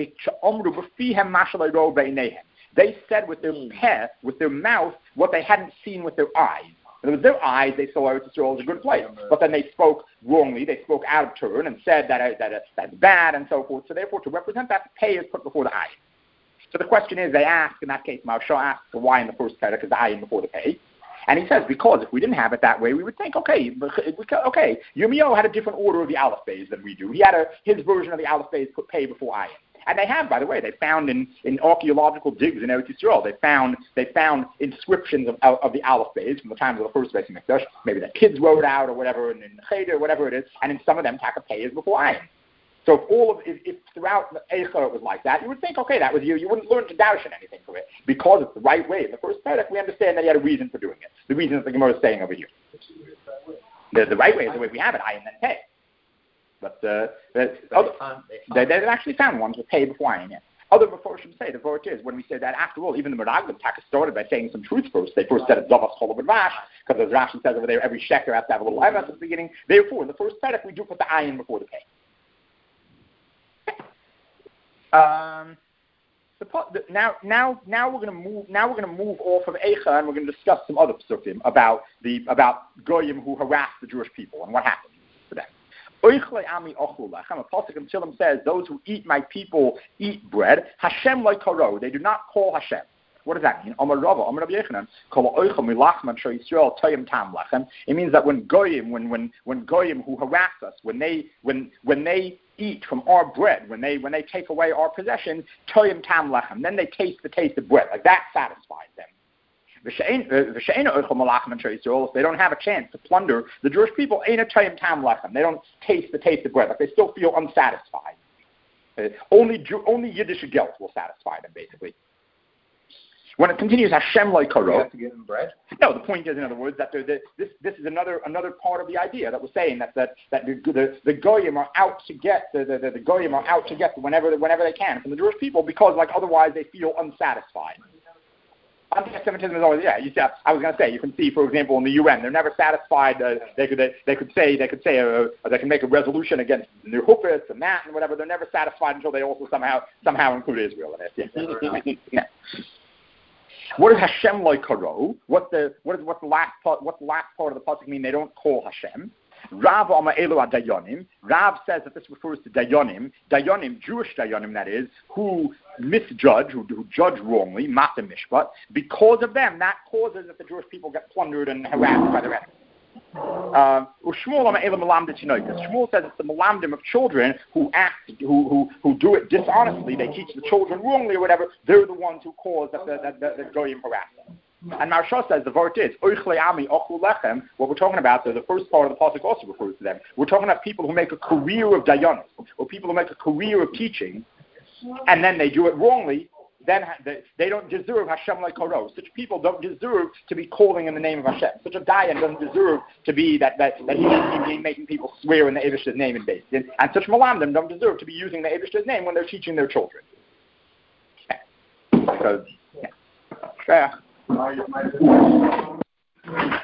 They said with their peh, with their mouth, what they hadn't seen with their eyes. And with their eyes, they saw Eretz Yisrael as a good place, but then they spoke wrongly. They spoke out of turn and said that that uh, that's bad and so forth. So therefore, to represent that, the peh is put before the eye. So the question is, they ask in that case, Maharsha asks why in the first parak is the eye before the peh. And he says, because if we didn't have it that way, we would think, okay, okay, Yirmiyahu had a different order of the Aleph Beis than we do. He had a, his version of the Aleph Beis put pei before ayin. And they have, by the way, they found in, in archaeological digs in Eretz Yisrael, they found they found inscriptions of, of, of the Aleph Beis from the times of the first Beis Mikdash. Maybe the kids wrote out or whatever, and in Cheder, whatever it is, and in some of them, taka pei is before ayin. So if all of if, if throughout the Eicha it was like that, you would think, okay, that was you. You wouldn't learn to darshan anything from it because it's the right way. In the first parak, we understand that he had a reason for doing it. the reason that the Gemara is saying over here. The, the right way is the way we have it, ayin then pay. But uh, the, other, they, they actually found ones with pay before ayin, yes. Other Meforshim say, the word is, when we say that, after all, even the Meraglim Taka started by saying some truth first. They first said it's Zavas Chol Rash, because as Rashi says over there, every sheker has to have a little emes at the beginning. Therefore, in the first tzedek, we do put the ayin before the pay. Um, the, the, now, now, now we're going to move. Now we're going to move off of Eicha, and we're going to discuss some other psukim about the about goyim who harass the Jewish people and what happened to them. A pasuk in Tehillim says, "Those who eat my people eat bread." Hashem like karo, they do not call Hashem. What does that mean? It means that when goyim, when when when goyim who harass us, when they when when they eat from our bread, when they when they take away our possessions, toyim tam lechem, then they taste the taste of bread. Like that satisfies them. If they don't have a chance to plunder the Jewish people, ain't a toyim tam lechem. They don't taste the taste of bread. Like they still feel unsatisfied. Uh, only only Yiddish gelt will satisfy them, basically. When it continues, Hashem like karo. You have to give them bread? No, the point is, in other words, that the, this this is another another part of the idea that we're saying that that, that the, the the goyim are out to get the, the, the goyim are out to get whenever whenever they can from the Jewish people, because like otherwise they feel unsatisfied. Anti-Semitism is always, yeah. You see, I was going to say, you can see, for example, in the U N, they're never satisfied. Uh, they could they, they could say they could say uh, they can make a resolution against the Hufis and that and whatever. They're never satisfied until they also somehow somehow include Israel in it. Yeah. What is Hashem like karo? What's the what is what's the last part? What's the last part of the pasuk mean? They don't call Hashem. Rav Amar Elu Dayanim. Rav says that this refers to Dayanim, Dayanim, Jewish Dayanim, that is, who misjudge, who, who judge wrongly, Mata Mishpat. Because of them, that causes that the Jewish people get plundered and harassed by their enemies. Uh, Shmuel says it's the malamdim of children who act, who, who who do it dishonestly. They teach the children wrongly or whatever. They're the ones who cause that the that, that, that goyim harass them. And Maharsha says the word is lechem. What we're talking about, the, the first part of the pasuk also refers to them. We're talking about people who make a career of dayanis, or people who make a career of teaching, and then they do it wrongly. Then they, they don't deserve Hashem like karo. Such people don't deserve to be calling in the name of Hashem. Such a dayan doesn't deserve to be that that, that he should be making people swear in the Eivishter's name in base. And, and such malamdim don't deserve to be using the Eivishter's name when they're teaching their children. Yeah. So, yeah. Yeah.